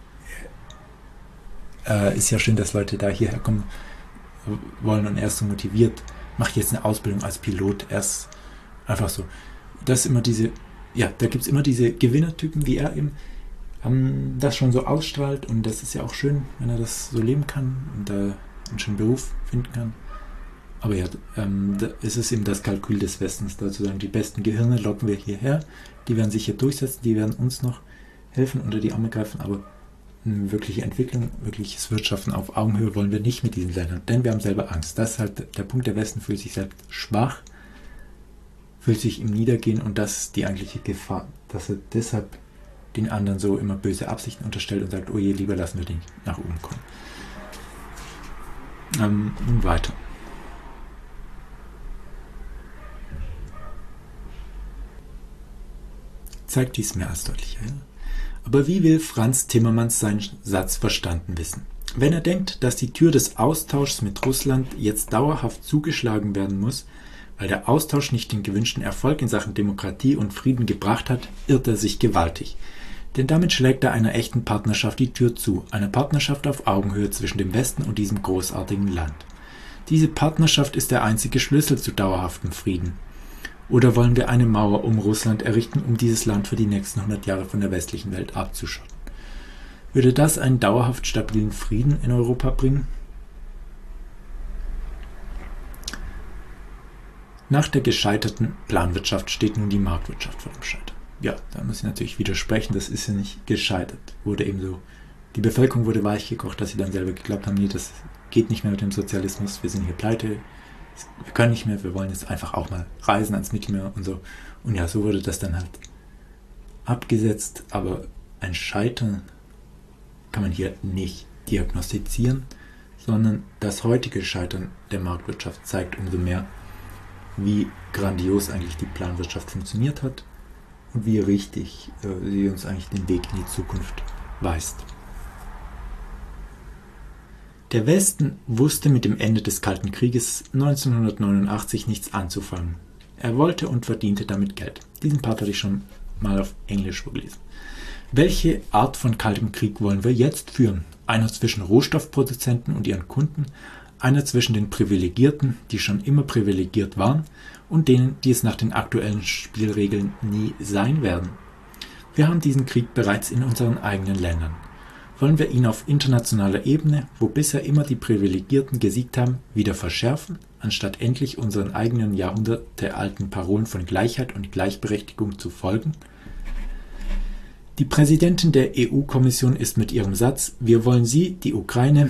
ist ja schön, dass Leute da hierher kommen wollen und er ist so motiviert, macht jetzt eine Ausbildung als Pilot, erst einfach so. Das ist immer diese ja, da gibt es immer diese Gewinnertypen, wie er eben das schon so ausstrahlt, und das ist ja auch schön, wenn er das so leben kann und da einen schönen Beruf finden kann. Aber ja, da ist es eben das Kalkül des Westens, da zu sagen, die besten Gehirne locken wir hierher, die werden sich hier durchsetzen, die werden uns noch helfen, unter die Arme greifen, aber eine wirkliche Entwicklung, wirkliches Wirtschaften auf Augenhöhe wollen wir nicht mit diesen Ländern, denn wir haben selber Angst. Das ist halt der Punkt, der Westen fühlt sich selbst schwach, fühlt sich im Niedergehen, und das ist die eigentliche Gefahr, dass er deshalb den anderen so immer böse Absichten unterstellt und sagt, oh je, lieber lassen wir den nach oben kommen. Nun weiter. Zeigt dies mehr als deutlicher. Ja? Aber wie will Franz Timmermans seinen Satz verstanden wissen? Wenn er denkt, dass die Tür des Austauschs mit Russland jetzt dauerhaft zugeschlagen werden muss, weil der Austausch nicht den gewünschten Erfolg in Sachen Demokratie und Frieden gebracht hat, irrt er sich gewaltig. Denn damit schlägt er einer echten Partnerschaft die Tür zu, einer Partnerschaft auf Augenhöhe zwischen dem Westen und diesem großartigen Land. Diese Partnerschaft ist der einzige Schlüssel zu dauerhaftem Frieden. Oder wollen wir eine Mauer um Russland errichten, um dieses Land für die nächsten 100 Jahre von der westlichen Welt abzuschotten? Würde das einen dauerhaft stabilen Frieden in Europa bringen? Nach der gescheiterten Planwirtschaft steht nun die Marktwirtschaft vor dem Scheitern. Ja, da muss ich natürlich widersprechen, das ist ja nicht gescheitert. Wurde eben so, die Bevölkerung wurde weichgekocht, dass sie dann selber geglaubt haben, nee, das geht nicht mehr mit dem Sozialismus, wir sind hier pleite, wir können nicht mehr, wir wollen jetzt einfach auch mal reisen ans Mittelmeer und so. Und ja, so wurde das dann halt abgesetzt, aber ein Scheitern kann man hier nicht diagnostizieren, sondern das heutige Scheitern der Marktwirtschaft zeigt umso mehr, wie grandios eigentlich die Planwirtschaft funktioniert hat und wie richtig sie uns eigentlich den Weg in die Zukunft weist. Der Westen wusste mit dem Ende des Kalten Krieges 1989 nichts anzufangen. Er wollte und verdiente damit Geld. Diesen Part hatte ich schon mal auf Englisch vorgelesen. Welche Art von kaltem Krieg wollen wir jetzt führen? Einer zwischen Rohstoffproduzenten und ihren Kunden, einer zwischen den Privilegierten, die schon immer privilegiert waren, und denen, die es nach den aktuellen Spielregeln nie sein werden. Wir haben diesen Krieg bereits in unseren eigenen Ländern. Wollen wir ihn auf internationaler Ebene, wo bisher immer die Privilegierten gesiegt haben, wieder verschärfen, anstatt endlich unseren eigenen jahrhundertealten Parolen von Gleichheit und Gleichberechtigung zu folgen? Die Präsidentin der EU-Kommission ist mit ihrem Satz, wir wollen Sie, die Ukraine,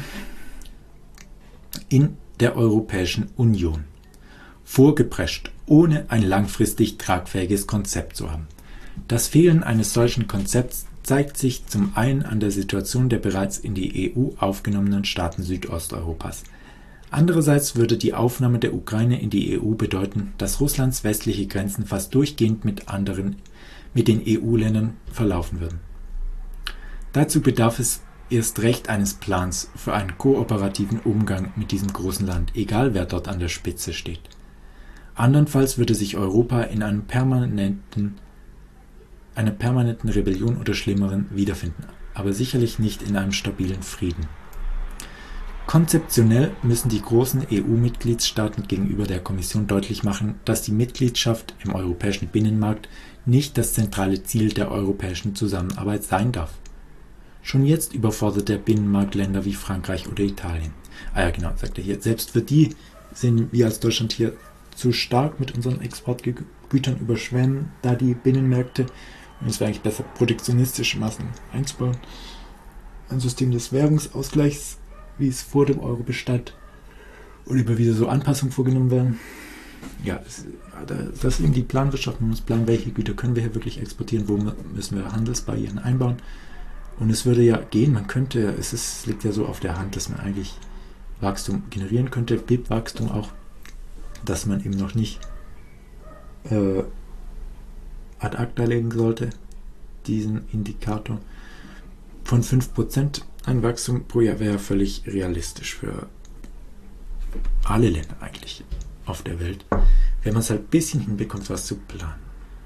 in der Europäischen Union, vorgeprescht, ohne ein langfristig tragfähiges Konzept zu haben. Das Fehlen eines solchen Konzepts zeigt sich zum einen an der Situation der bereits in die EU aufgenommenen Staaten Südosteuropas. Andererseits würde die Aufnahme der Ukraine in die EU bedeuten, dass Russlands westliche Grenzen fast durchgehend mit den EU-Ländern verlaufen würden. Dazu bedarf es erst recht eines Plans für einen kooperativen Umgang mit diesem großen Land, egal wer dort an der Spitze steht. Andernfalls würde sich Europa in einer permanenten Rebellion oder Schlimmeren wiederfinden, aber sicherlich nicht in einem stabilen Frieden. Konzeptionell müssen die großen EU-Mitgliedstaaten gegenüber der Kommission deutlich machen, dass die Mitgliedschaft im europäischen Binnenmarkt nicht das zentrale Ziel der europäischen Zusammenarbeit sein darf. Schon jetzt überfordert der Binnenmarkt Länder wie Frankreich oder Italien. Ah ja, genau, sagt er hier. Selbst für die sind wir als Deutschland hier zu stark mit unseren Exportgütern überschwemmen, da die Binnenmärkte, und es wäre eigentlich besser, protektionistische Maßnahmen einzubauen. Ein System des Währungsausgleichs, wie es vor dem Euro bestand, und immer wieder so Anpassungen vorgenommen werden. Ja, das ist eben die Planwirtschaft. Man muss planen, welche Güter können wir hier wirklich exportieren, wo müssen wir Handelsbarrieren einbauen. Und es würde ja gehen, liegt ja so auf der Hand, dass man eigentlich Wachstum generieren könnte, BIP-Wachstum auch, dass man eben noch nicht ad acta legen sollte, diesen Indikator. Von 5% ein Wachstum pro Jahr wäre völlig realistisch für alle Länder eigentlich auf der Welt, wenn man es halt ein bisschen hinbekommt, was zu planen.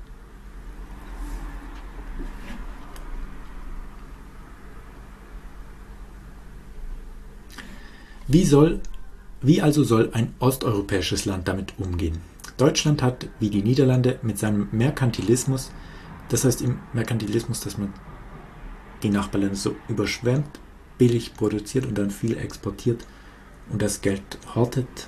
Wie also soll ein osteuropäisches Land damit umgehen? Deutschland hat, wie die Niederlande, mit seinem Merkantilismus Das heißt im Merkantilismus, dass man die Nachbarländer so überschwemmt, billig produziert und dann viel exportiert und das Geld hortet.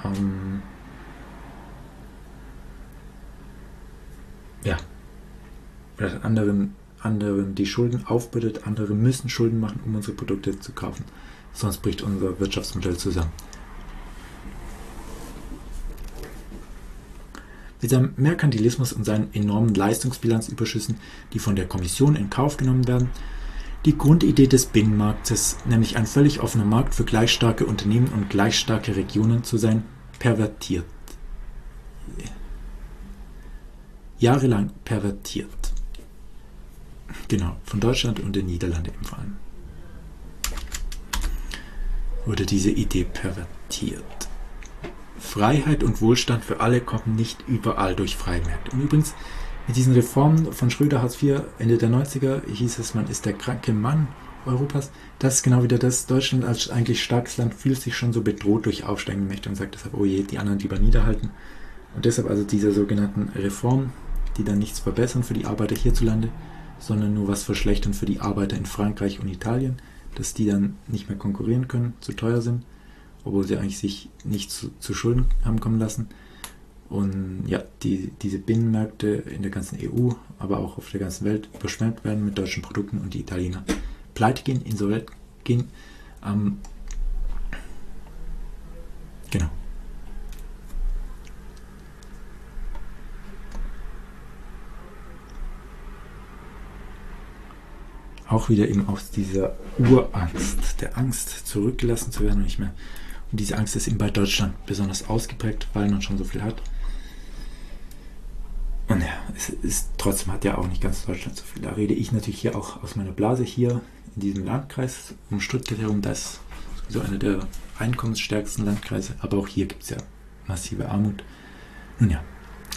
Oder anderen die Schulden aufbürdet, andere müssen Schulden machen, um unsere Produkte zu kaufen. Sonst bricht unser Wirtschaftsmodell zusammen. Mit seinem Merkantilismus und seinen enormen Leistungsbilanzüberschüssen, die von der Kommission in Kauf genommen werden, die Grundidee des Binnenmarktes, nämlich ein völlig offener Markt für gleich starke Unternehmen und gleich starke Regionen zu sein, pervertiert. Jahrelang pervertiert. Genau, von Deutschland und den Niederlanden im Fall. Wurde diese Idee pervertiert. Freiheit und Wohlstand für alle kommen nicht überall durch freie Märkte. Und übrigens, mit diesen Reformen von Schröder, Hartz IV, Ende der 90er, hieß es, man ist der kranke Mann Europas. Das ist genau wieder das. Deutschland als eigentlich starkes Land fühlt sich schon so bedroht durch aufsteigende Mächte und sagt deshalb, oh je, die anderen lieber niederhalten. Und deshalb also diese sogenannten Reformen, die dann nichts verbessern für die Arbeiter hierzulande, sondern nur was verschlechtern für die Arbeiter in Frankreich und Italien, dass die dann nicht mehr konkurrieren können, zu teuer sind, obwohl sie eigentlich sich nicht zu Schulden haben kommen lassen. Und ja, diese Binnenmärkte in der ganzen EU, aber auch auf der ganzen Welt überschwemmt werden mit deutschen Produkten und die Italiener pleite gehen, insolvent gehen. Genau. Auch wieder eben aus dieser Urangst, der Angst zurückgelassen zu werden und nicht mehr. Und diese Angst ist eben bei Deutschland besonders ausgeprägt, weil man schon so viel hat. Und ja, trotzdem hat ja auch nicht ganz Deutschland so viel. Da rede ich natürlich hier auch aus meiner Blase hier in diesem Landkreis um Stuttgart herum. Das ist so einer der einkommensstärksten Landkreise. Aber auch hier gibt es ja massive Armut. Nun ja.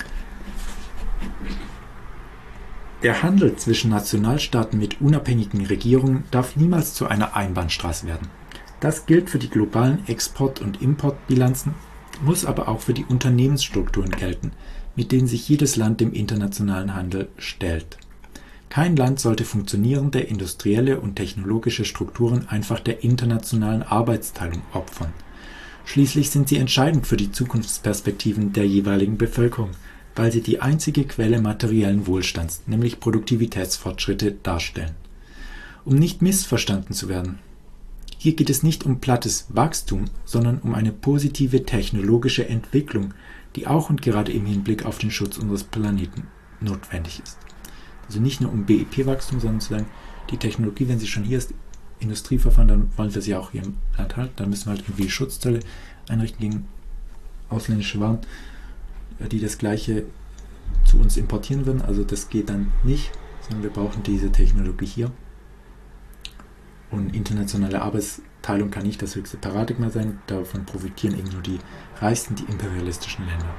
Der Handel zwischen Nationalstaaten mit unabhängigen Regierungen darf niemals zu einer Einbahnstraße werden. Das gilt für die globalen Export- und Importbilanzen, muss aber auch für die Unternehmensstrukturen gelten, mit denen sich jedes Land dem internationalen Handel stellt. Kein Land sollte funktionierende industrielle und technologische Strukturen einfach der internationalen Arbeitsteilung opfern. Schließlich sind sie entscheidend für die Zukunftsperspektiven der jeweiligen Bevölkerung, weil sie die einzige Quelle materiellen Wohlstands, nämlich Produktivitätsfortschritte, darstellen. Um nicht missverstanden zu werden: Hier geht es nicht um plattes Wachstum, sondern um eine positive technologische Entwicklung, die auch und gerade im Hinblick auf den Schutz unseres Planeten notwendig ist. Also nicht nur um BIP-Wachstum, sondern zu sagen, die Technologie, wenn sie schon hier ist, Industrieverfahren, dann wollen wir sie auch hier im Land halten. Dann müssen wir halt irgendwie Schutzzölle einrichten gegen ausländische Waren, die das Gleiche zu uns importieren würden. Also das geht dann nicht, sondern wir brauchen diese Technologie hier. Und internationale Arbeitsteilung kann nicht das höchste Paradigma sein. Davon profitieren eben nur die reichsten, die imperialistischen Länder.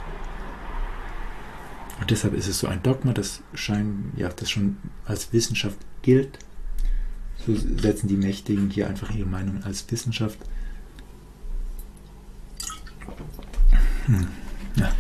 Und deshalb ist es so ein Dogma, das schon als Wissenschaft gilt. So setzen die Mächtigen hier einfach ihre Meinung als Wissenschaft. Ja.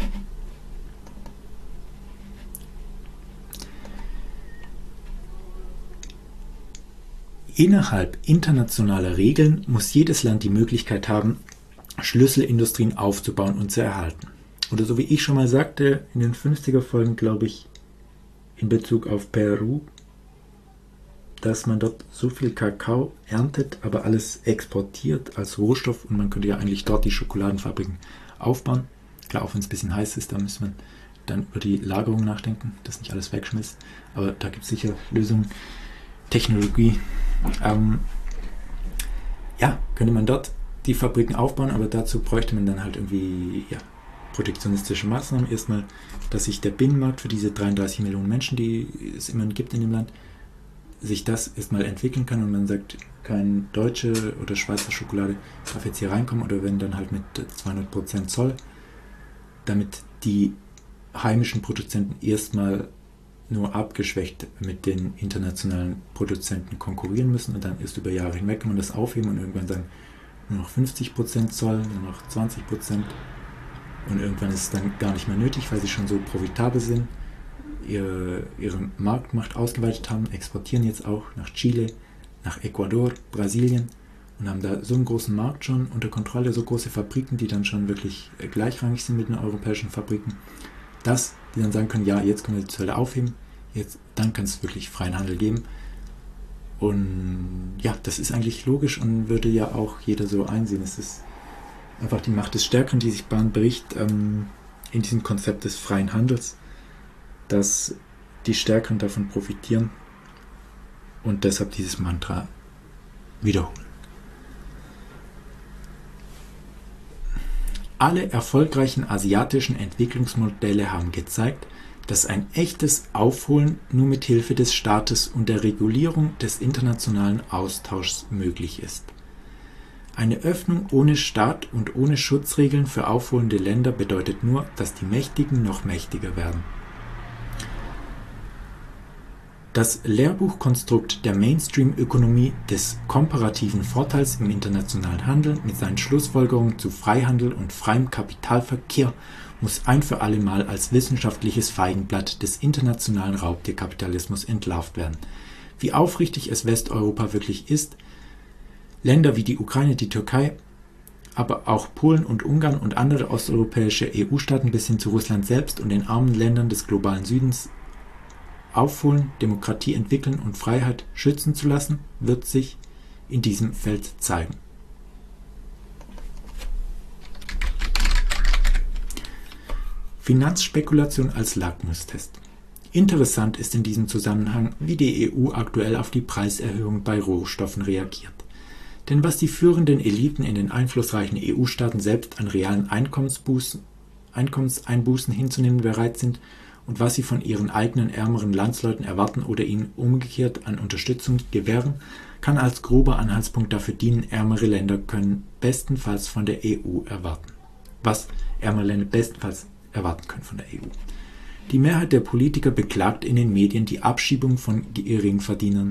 Innerhalb internationaler Regeln muss jedes Land die Möglichkeit haben, Schlüsselindustrien aufzubauen und zu erhalten. Oder so wie ich schon mal sagte, in den 50er Folgen, glaube ich, in Bezug auf Peru, dass man dort so viel Kakao erntet, aber alles exportiert als Rohstoff und man könnte ja eigentlich dort die Schokoladenfabriken aufbauen. Klar, auch wenn es ein bisschen heiß ist, da muss man dann über die Lagerung nachdenken, dass nicht alles wegschmilzt. Aber da gibt es sicher Lösungen. Technologie. Könnte man dort die Fabriken aufbauen, aber dazu bräuchte man dann halt irgendwie protektionistische Maßnahmen. Erstmal, dass sich der Binnenmarkt für diese 33 Millionen Menschen, die es immerhin gibt in dem Land, sich das erstmal entwickeln kann und man sagt, kein deutsche oder Schweizer Schokolade darf jetzt hier reinkommen oder wenn dann halt mit 200% Zoll, damit die heimischen Produzenten erstmal nur abgeschwächt mit den internationalen Produzenten konkurrieren müssen und dann erst über Jahre hinweg kann man das aufheben und irgendwann sagen, nur noch 50% Zoll, nur noch 20% und irgendwann ist es dann gar nicht mehr nötig, weil sie schon so profitabel sind ihre Marktmacht ausgeweitet haben, exportieren jetzt auch nach Chile, nach Ecuador, Brasilien und haben da so einen großen Markt schon unter Kontrolle, so große Fabriken, die dann schon wirklich gleichrangig sind mit den europäischen Fabriken, dass die dann sagen können, ja, jetzt können wir die Zölle aufheben, dann kann es wirklich freien Handel geben. Und ja, das ist eigentlich logisch und würde ja auch jeder so einsehen. Es ist einfach die Macht des Stärkeren, die sich Bahn bricht in diesem Konzept des freien Handels, dass die Stärkeren davon profitieren und deshalb dieses Mantra wiederholen. Alle erfolgreichen asiatischen Entwicklungsmodelle haben gezeigt, dass ein echtes Aufholen nur mit Hilfe des Staates und der Regulierung des internationalen Austauschs möglich ist. Eine Öffnung ohne Staat und ohne Schutzregeln für aufholende Länder bedeutet nur, dass die Mächtigen noch mächtiger werden. Das Lehrbuchkonstrukt der Mainstream-Ökonomie des komparativen Vorteils im internationalen Handel mit seinen Schlussfolgerungen zu Freihandel und freiem Kapitalverkehr muss ein für alle Mal als wissenschaftliches Feigenblatt des internationalen Raubtierkapitalismus entlarvt werden. Wie aufrichtig es Westeuropa wirklich ist, Länder wie die Ukraine, die Türkei, aber auch Polen und Ungarn und andere osteuropäische EU-Staaten bis hin zu Russland selbst und den armen Ländern des globalen Südens aufholen, Demokratie entwickeln und Freiheit schützen zu lassen, wird sich in diesem Feld zeigen. Finanzspekulation als Lackmustest. Interessant ist in diesem Zusammenhang, wie die EU aktuell auf die Preiserhöhung bei Rohstoffen reagiert. Denn was die führenden Eliten in den einflussreichen EU-Staaten selbst an realen Einkommenseinbußen hinzunehmen bereit sind und was sie von ihren eigenen ärmeren Landsleuten erwarten oder ihnen umgekehrt an Unterstützung gewähren, kann als grober Anhaltspunkt dafür dienen, ärmere Länder können bestenfalls von der EU erwarten. Was ärmere Länder bestenfalls erwarten können von der EU. Die Mehrheit der Politiker beklagt in den Medien die Abschiebung von Geringverdienern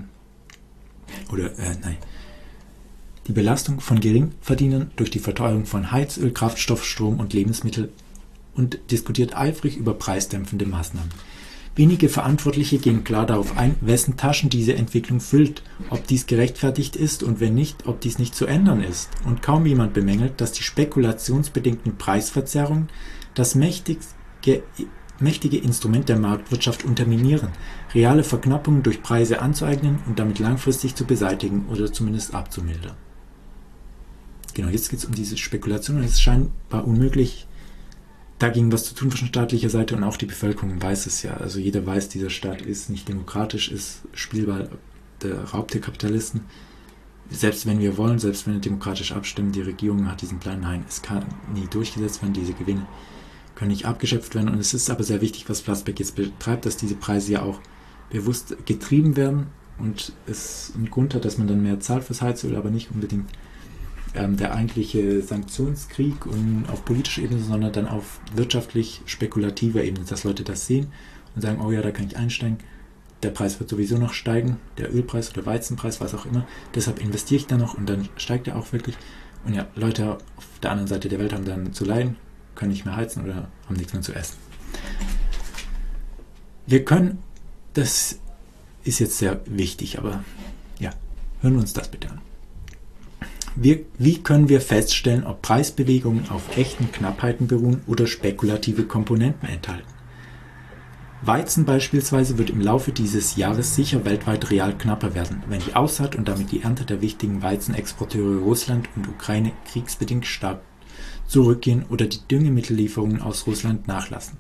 die Belastung von Geringverdienern durch die Verteuerung von Heizöl, Kraftstoff, Strom und Lebensmittel und diskutiert eifrig über preisdämpfende Maßnahmen. Wenige Verantwortliche gehen klar darauf ein, wessen Taschen diese Entwicklung füllt, ob dies gerechtfertigt ist und wenn nicht, ob dies nicht zu ändern ist. Und kaum jemand bemängelt, dass die spekulationsbedingten Preisverzerrungen das mächtige Instrument der Marktwirtschaft unterminieren, reale Verknappungen durch Preise anzueignen und damit langfristig zu beseitigen oder zumindest abzumildern. Genau, jetzt geht es um diese Spekulation und es ist scheinbar unmöglich, dagegen was zu tun von staatlicher Seite und auch die Bevölkerung weiß es ja. Also jeder weiß, dieser Staat ist nicht demokratisch, ist Spielball der Raubtierkapitalisten. Selbst wenn wir wollen, selbst wenn wir demokratisch abstimmen, die Regierung hat diesen Plan, nein, es kann nie durchgesetzt werden, diese Gewinne können nicht abgeschöpft werden. Und es ist aber sehr wichtig, was Plasberg jetzt betreibt, dass diese Preise ja auch bewusst getrieben werden und es einen Grund hat, dass man dann mehr zahlt fürs Heizöl, aber nicht unbedingt der eigentliche Sanktionskrieg und auf politischer Ebene, sondern dann auf wirtschaftlich spekulativer Ebene, dass Leute das sehen und sagen, oh ja, da kann ich einsteigen, der Preis wird sowieso noch steigen, der Ölpreis oder Weizenpreis, was auch immer, deshalb investiere ich da noch und dann steigt er auch wirklich. Und ja, Leute auf der anderen Seite der Welt haben dann zu leiden, können nicht mehr heizen oder haben nichts mehr zu essen. Das ist jetzt sehr wichtig, aber ja, hören wir uns das bitte an. Wie können wir feststellen, ob Preisbewegungen auf echten Knappheiten beruhen oder spekulative Komponenten enthalten? Weizen beispielsweise wird im Laufe dieses Jahres sicher weltweit real knapper werden, wenn die Aussaat und damit die Ernte der wichtigen Weizenexporteure Russland und Ukraine kriegsbedingt stark zurückgehen oder die Düngemittellieferungen aus Russland nachlassen.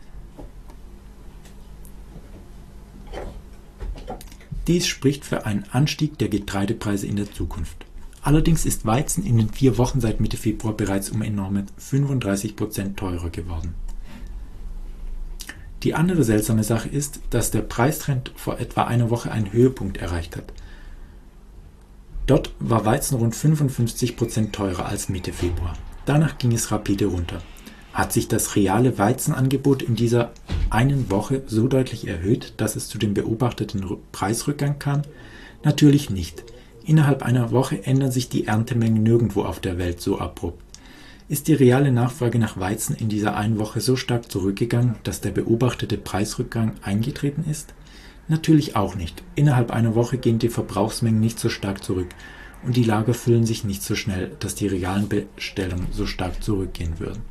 Dies spricht für einen Anstieg der Getreidepreise in der Zukunft. Allerdings ist Weizen in den 4 Wochen seit Mitte Februar bereits um enorme 35% teurer geworden. Die andere seltsame Sache ist, dass der Preistrend vor etwa einer Woche einen Höhepunkt erreicht hat. Dort war Weizen rund 55% teurer als Mitte Februar. Danach ging es rapide runter. Hat sich das reale Weizenangebot in dieser einen Woche so deutlich erhöht, dass es zu dem beobachteten Preisrückgang kam? Natürlich nicht. Innerhalb einer Woche ändern sich die Erntemengen nirgendwo auf der Welt so abrupt. Ist die reale Nachfrage nach Weizen in dieser einen Woche so stark zurückgegangen, dass der beobachtete Preisrückgang eingetreten ist? Natürlich auch nicht. Innerhalb einer Woche gehen die Verbrauchsmengen nicht so stark zurück und die Lager füllen sich nicht so schnell, dass die realen Bestellungen so stark zurückgehen würden.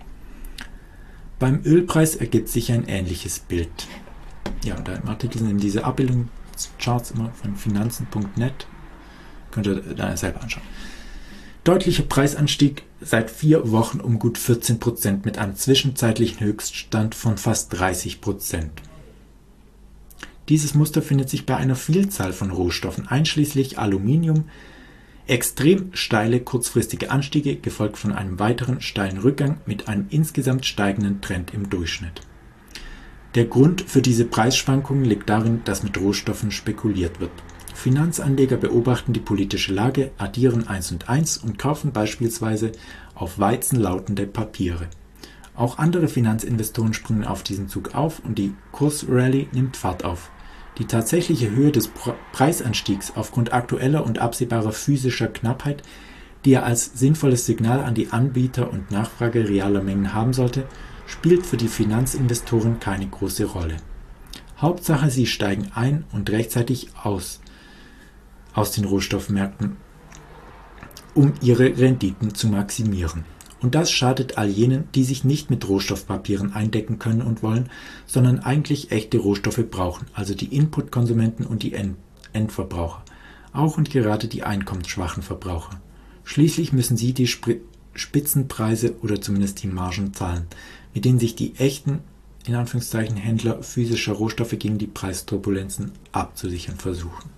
Beim Ölpreis ergibt sich ein ähnliches Bild. Ja, und da im Artikel sind diese Abbildungscharts immer von finanzen.net. Könnt ihr da selber anschauen. Deutlicher Preisanstieg seit 4 Wochen um gut 14% mit einem zwischenzeitlichen Höchststand von fast 30%. Dieses Muster findet sich bei einer Vielzahl von Rohstoffen, einschließlich Aluminium, extrem steile kurzfristige Anstiege, gefolgt von einem weiteren steilen Rückgang mit einem insgesamt steigenden Trend im Durchschnitt. Der Grund für diese Preisschwankungen liegt darin, dass mit Rohstoffen spekuliert wird. Finanzanleger beobachten die politische Lage, addieren 1 und 1 und kaufen beispielsweise auf Weizen lautende Papiere. Auch andere Finanzinvestoren springen auf diesen Zug auf und die Kursrallye nimmt Fahrt auf. Die tatsächliche Höhe des Preisanstiegs aufgrund aktueller und absehbarer physischer Knappheit, die er als sinnvolles Signal an die Anbieter und Nachfrage realer Mengen haben sollte, spielt für die Finanzinvestoren keine große Rolle. Hauptsache, sie steigen ein und rechtzeitig aus den Rohstoffmärkten, um ihre Renditen zu maximieren. Und das schadet all jenen, die sich nicht mit Rohstoffpapieren eindecken können und wollen, sondern eigentlich echte Rohstoffe brauchen, also die Inputkonsumenten und die Endverbraucher, auch und gerade die einkommensschwachen Verbraucher. Schließlich müssen sie die Spitzenpreise oder zumindest die Margen zahlen, mit denen sich die echten, in Anführungszeichen, Händler physischer Rohstoffe gegen die Preisturbulenzen abzusichern versuchen.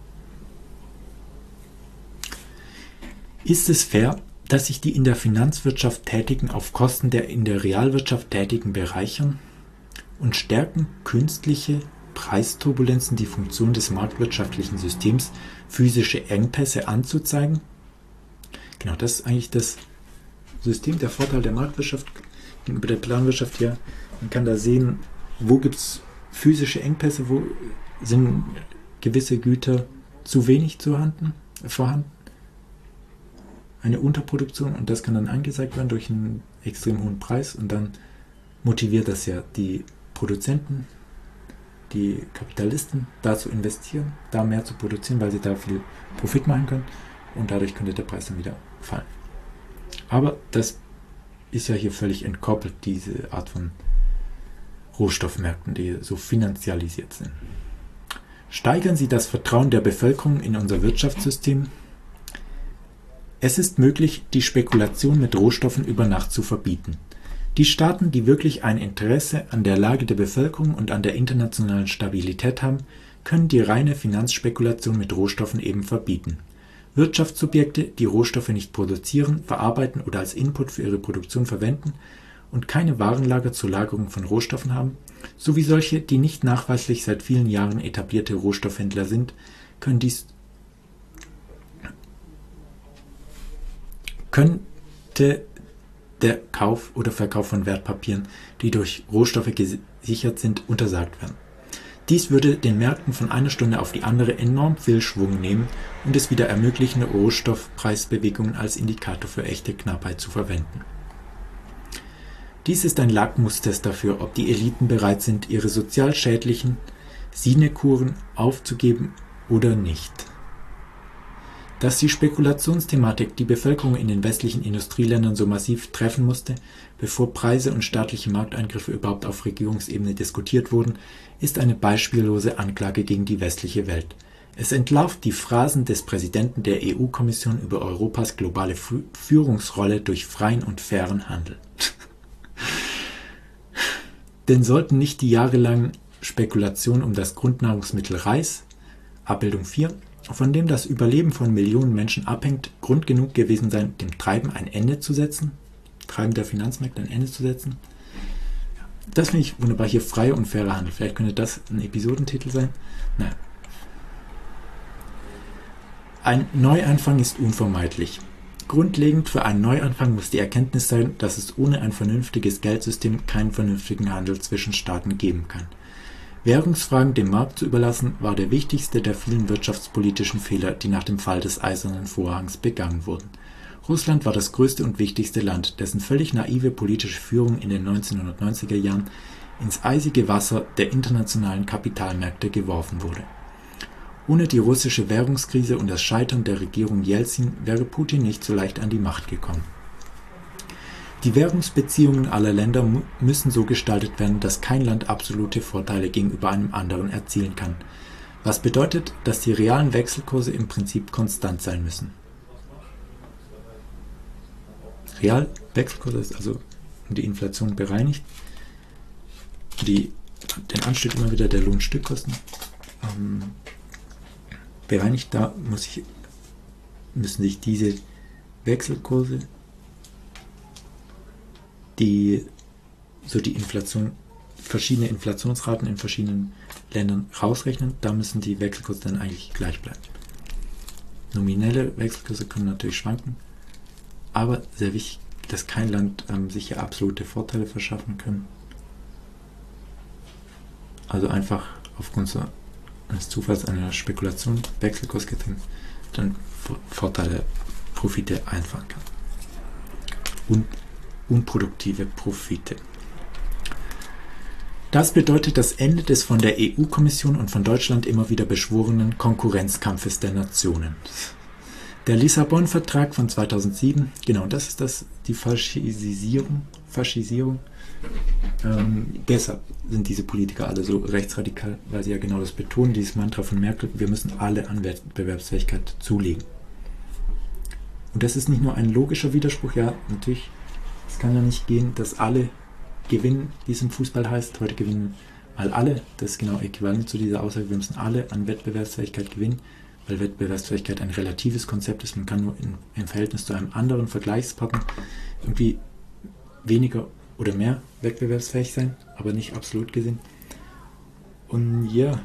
Ist es fair, dass sich die in der Finanzwirtschaft Tätigen auf Kosten der in der Realwirtschaft Tätigen bereichern? Und stärken künstliche Preisturbulenzen die Funktion des marktwirtschaftlichen Systems, physische Engpässe anzuzeigen? Genau, das ist eigentlich das System, der Vorteil der Marktwirtschaft gegenüber der Planwirtschaft hier. Man kann da sehen, wo gibt es physische Engpässe, wo sind gewisse Güter zu wenig vorhanden. Eine Unterproduktion, und das kann dann angezeigt werden durch einen extrem hohen Preis, und dann motiviert das ja die Produzenten, die Kapitalisten, da zu investieren, da mehr zu produzieren, weil sie da viel Profit machen können, und dadurch könnte der Preis dann wieder fallen. Aber das ist ja hier völlig entkoppelt, diese Art von Rohstoffmärkten, die so finanzialisiert sind. Steigern sie das Vertrauen der Bevölkerung in unser Wirtschaftssystem? Es ist möglich, die Spekulation mit Rohstoffen über Nacht zu verbieten. Die Staaten, die wirklich ein Interesse an der Lage der Bevölkerung und an der internationalen Stabilität haben, können die reine Finanzspekulation mit Rohstoffen eben verbieten. Wirtschaftssubjekte, die Rohstoffe nicht produzieren, verarbeiten oder als Input für ihre Produktion verwenden und keine Warenlager zur Lagerung von Rohstoffen haben, sowie solche, die nicht nachweislich seit vielen Jahren etablierte Rohstoffhändler sind, könnte der Kauf oder Verkauf von Wertpapieren, die durch Rohstoffe gesichert sind, untersagt werden. Dies würde den Märkten von einer Stunde auf die andere enorm viel Schwung nehmen und es wieder ermöglichen, Rohstoffpreisbewegungen als Indikator für echte Knappheit zu verwenden. Dies ist ein Lackmustest dafür, ob die Eliten bereit sind, ihre sozial schädlichen Sinekuren aufzugeben oder nicht. Dass die Spekulationsthematik die Bevölkerung in den westlichen Industrieländern so massiv treffen musste, bevor Preise und staatliche Markteingriffe überhaupt auf Regierungsebene diskutiert wurden, ist eine beispiellose Anklage gegen die westliche Welt. Es entlarvt die Phrasen des Präsidenten der EU-Kommission über Europas globale Führungsrolle durch freien und fairen Handel. Denn sollten nicht die jahrelangen Spekulationen um das Grundnahrungsmittel Reis, Abbildung 4, von dem das Überleben von Millionen Menschen abhängt, Grund genug gewesen sein, dem Treiben der Finanzmärkte ein Ende zu setzen? Das finde ich wunderbar, hier freier und fairer Handel. Vielleicht könnte das ein Episodentitel sein. Nein. Ein Neuanfang ist unvermeidlich. Grundlegend für einen Neuanfang muss die Erkenntnis sein, dass es ohne ein vernünftiges Geldsystem keinen vernünftigen Handel zwischen Staaten geben kann. Währungsfragen dem Markt zu überlassen, war der wichtigste der vielen wirtschaftspolitischen Fehler, die nach dem Fall des Eisernen Vorhangs begangen wurden. Russland war das größte und wichtigste Land, dessen völlig naive politische Führung in den 1990er Jahren ins eisige Wasser der internationalen Kapitalmärkte geworfen wurde. Ohne die russische Währungskrise und das Scheitern der Regierung Jelzin wäre Putin nicht so leicht an die Macht gekommen. Die Währungsbeziehungen aller Länder müssen so gestaltet werden, dass kein Land absolute Vorteile gegenüber einem anderen erzielen kann, was bedeutet, dass die realen Wechselkurse im Prinzip konstant sein müssen. Realwechselkurse ist also die Inflation bereinigt. Den Anstieg immer wieder der Lohnstückkosten bereinigt. Da müssen sich diese Wechselkurse, die Inflation, verschiedene Inflationsraten in verschiedenen Ländern rausrechnen, da müssen die Wechselkurse dann eigentlich gleich bleiben. Nominelle Wechselkurse können natürlich schwanken, aber sehr wichtig, dass kein Land sich hier absolute Vorteile verschaffen kann. Also einfach aufgrund eines Zufalls einer Spekulation, Wechselkursgetrieben, dann Vorteile, Profite einfahren kann. Und unproduktive Profite. Das bedeutet das Ende des von der EU-Kommission und von Deutschland immer wieder beschworenen Konkurrenzkampfes der Nationen. Der Lissabon-Vertrag von 2007, genau das ist die Faschisierung. Deshalb sind diese Politiker alle so rechtsradikal, weil sie ja genau das betonen, dieses Mantra von Merkel, wir müssen alle an Wettbewerbsfähigkeit zulegen. Und das ist nicht nur ein logischer Widerspruch, ja, natürlich, es kann ja nicht gehen, dass alle gewinnen, wie es im Fußball heißt, heute gewinnen mal alle, das ist genau äquivalent zu dieser Aussage, wir müssen alle an Wettbewerbsfähigkeit gewinnen, weil Wettbewerbsfähigkeit ein relatives Konzept ist, man kann nur im Verhältnis zu einem anderen Vergleichspartner irgendwie weniger oder mehr wettbewerbsfähig sein, aber nicht absolut gesehen. Und ja,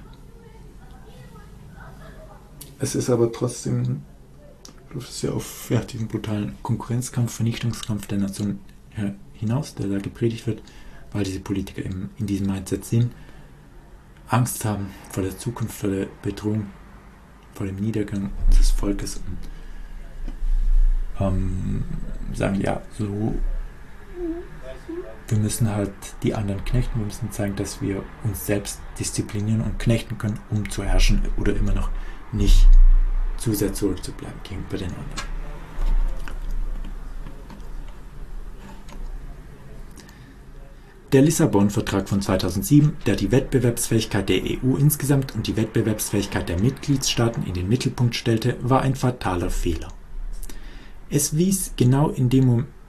es ist aber trotzdem, läuft es ja auf diesen brutalen Konkurrenzkampf, Vernichtungskampf der Nation hinaus, der da gepredigt wird, weil diese Politiker in diesem Mindset sind, Angst haben vor der Zukunft, vor der Bedrohung, vor dem Niedergang des Volkes und sagen, ja, so wir müssen halt die anderen knechten, wir müssen zeigen, dass wir uns selbst disziplinieren und knechten können, um zu herrschen oder immer noch nicht zu sehr zurückzubleiben gegenüber den anderen. Der Lissabon-Vertrag von 2007, der die Wettbewerbsfähigkeit der EU insgesamt und die Wettbewerbsfähigkeit der Mitgliedstaaten in den Mittelpunkt stellte, war ein fataler Fehler. Er wies genau in dem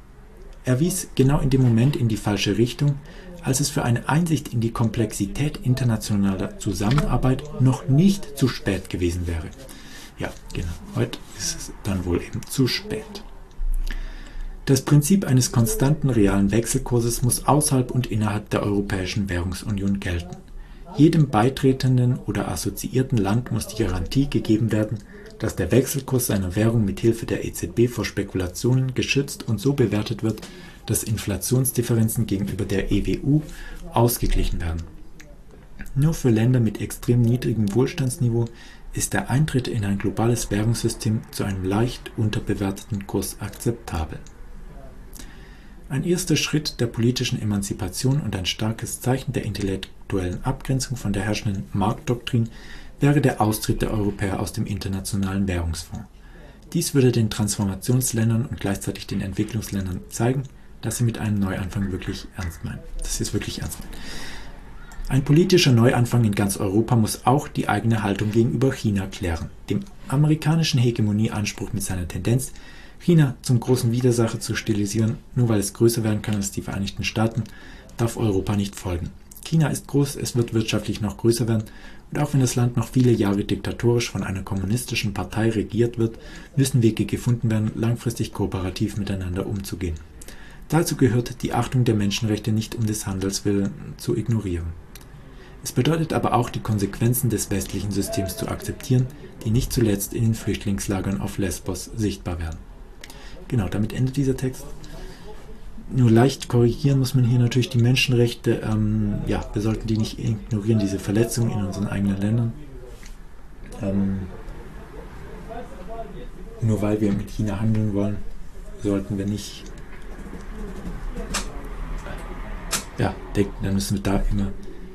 Moment in die falsche Richtung, als es für eine Einsicht in die Komplexität internationaler Zusammenarbeit noch nicht zu spät gewesen wäre. Ja, genau, heute ist es dann wohl eben zu spät. Das Prinzip eines konstanten realen Wechselkurses muss außerhalb und innerhalb der Europäischen Währungsunion gelten. Jedem beitretenden oder assoziierten Land muss die Garantie gegeben werden, dass der Wechselkurs seiner Währung mit Hilfe der EZB vor Spekulationen geschützt und so bewertet wird, dass Inflationsdifferenzen gegenüber der EWU ausgeglichen werden. Nur für Länder mit extrem niedrigem Wohlstandsniveau ist der Eintritt in ein globales Währungssystem zu einem leicht unterbewerteten Kurs akzeptabel. Ein erster Schritt der politischen Emanzipation und ein starkes Zeichen der intellektuellen Abgrenzung von der herrschenden Marktdoktrin wäre der Austritt der Europäer aus dem Internationalen Währungsfonds. Dies würde den Transformationsländern und gleichzeitig den Entwicklungsländern zeigen, dass sie mit einem Neuanfang wirklich ernst meinen. Das ist wirklich ernst meinen. Ein politischer Neuanfang in ganz Europa muss auch die eigene Haltung gegenüber China klären. Dem amerikanischen Hegemonieanspruch mit seiner Tendenz, China zum großen Widersacher zu stilisieren, nur weil es größer werden kann als die Vereinigten Staaten, darf Europa nicht folgen. China ist groß, es wird wirtschaftlich noch größer werden und auch wenn das Land noch viele Jahre diktatorisch von einer kommunistischen Partei regiert wird, müssen Wege gefunden werden, langfristig kooperativ miteinander umzugehen. Dazu gehört die Achtung der Menschenrechte nicht um des Handels willen zu ignorieren. Es bedeutet aber auch, die Konsequenzen des westlichen Systems zu akzeptieren, die nicht zuletzt in den Flüchtlingslagern auf Lesbos sichtbar werden. Genau, damit endet dieser Text. Nur leicht korrigieren muss man hier natürlich die Menschenrechte. Wir sollten die nicht ignorieren, diese Verletzungen in unseren eigenen Ländern. Nur weil wir mit China handeln wollen, sollten wir nicht denken, dann müssen wir da immer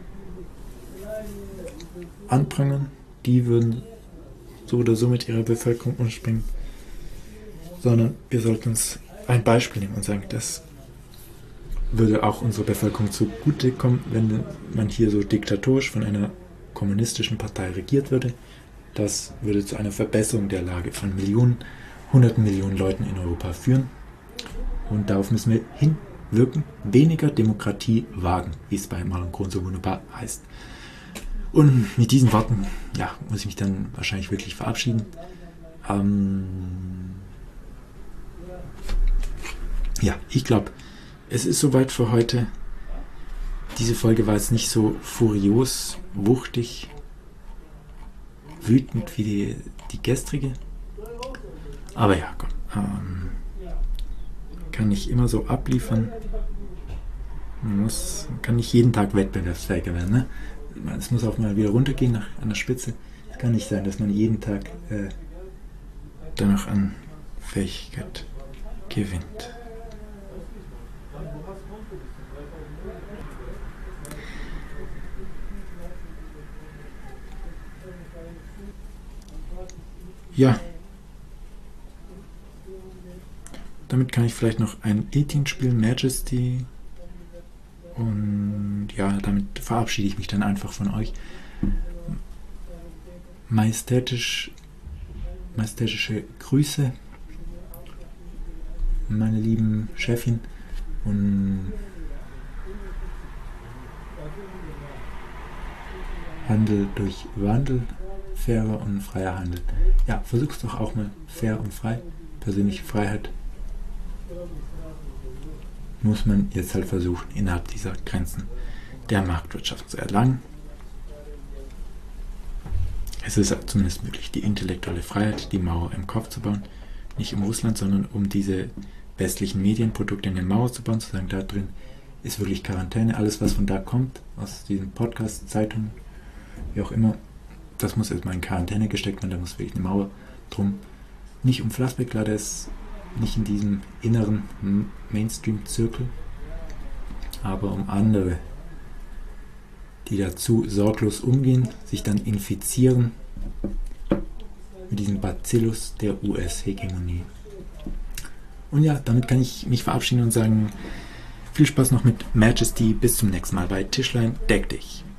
anprangern. Die würden so oder so mit ihrer Bevölkerung umspringen, sondern wir sollten uns ein Beispiel nehmen und sagen, das würde auch unserer Bevölkerung zugutekommen, wenn man hier so diktatorisch von einer kommunistischen Partei regiert würde. Das würde zu einer Verbesserung der Lage von hunderten Millionen Leuten in Europa führen. Und darauf müssen wir hinwirken. Weniger Demokratie wagen, wie es bei Marlon Kron so wunderbar heißt. Und mit diesen Worten, muss ich mich dann wahrscheinlich wirklich verabschieden. Ich glaube, es ist soweit für heute. Diese Folge war jetzt nicht so furios, wuchtig, wütend wie die gestrige. Aber kann nicht immer so abliefern. Man kann nicht jeden Tag wettbewerbsfähiger werden. Ne? Es muss auch mal wieder runtergehen an der Spitze. Es kann nicht sein, dass man jeden Tag danach an Fähigkeit gewinnt. Ja. Damit kann ich vielleicht noch ein E-Team spielen, Majesty. Und damit verabschiede ich mich dann einfach von euch. Majestätische Grüße, meine lieben Chefin. Und Handel durch Wandel, fairer und freier Handel. Ja, versuch's doch auch mal fair und frei. Persönliche Freiheit muss man jetzt halt versuchen, innerhalb dieser Grenzen der Marktwirtschaft zu erlangen. Es ist zumindest möglich, die intellektuelle Freiheit, die Mauer im Kopf zu bauen, nicht um Russland, sondern um diese westlichen Medienprodukte in der Mauer zu bauen, zu sagen, da drin ist wirklich Quarantäne, alles was von da kommt, aus diesen Podcasts, Zeitungen, wie auch immer, das muss erstmal in Quarantäne gesteckt werden, da muss wirklich eine Mauer drum. Nicht um Flassbeck, der ist nicht in diesem inneren Mainstream-Zirkel, aber um andere, die dazu sorglos umgehen, sich dann infizieren mit diesem Bacillus der US-Hegemonie. Und damit kann ich mich verabschieden und sagen, viel Spaß noch mit Majesty, bis zum nächsten Mal bei Tischlein Deck dich.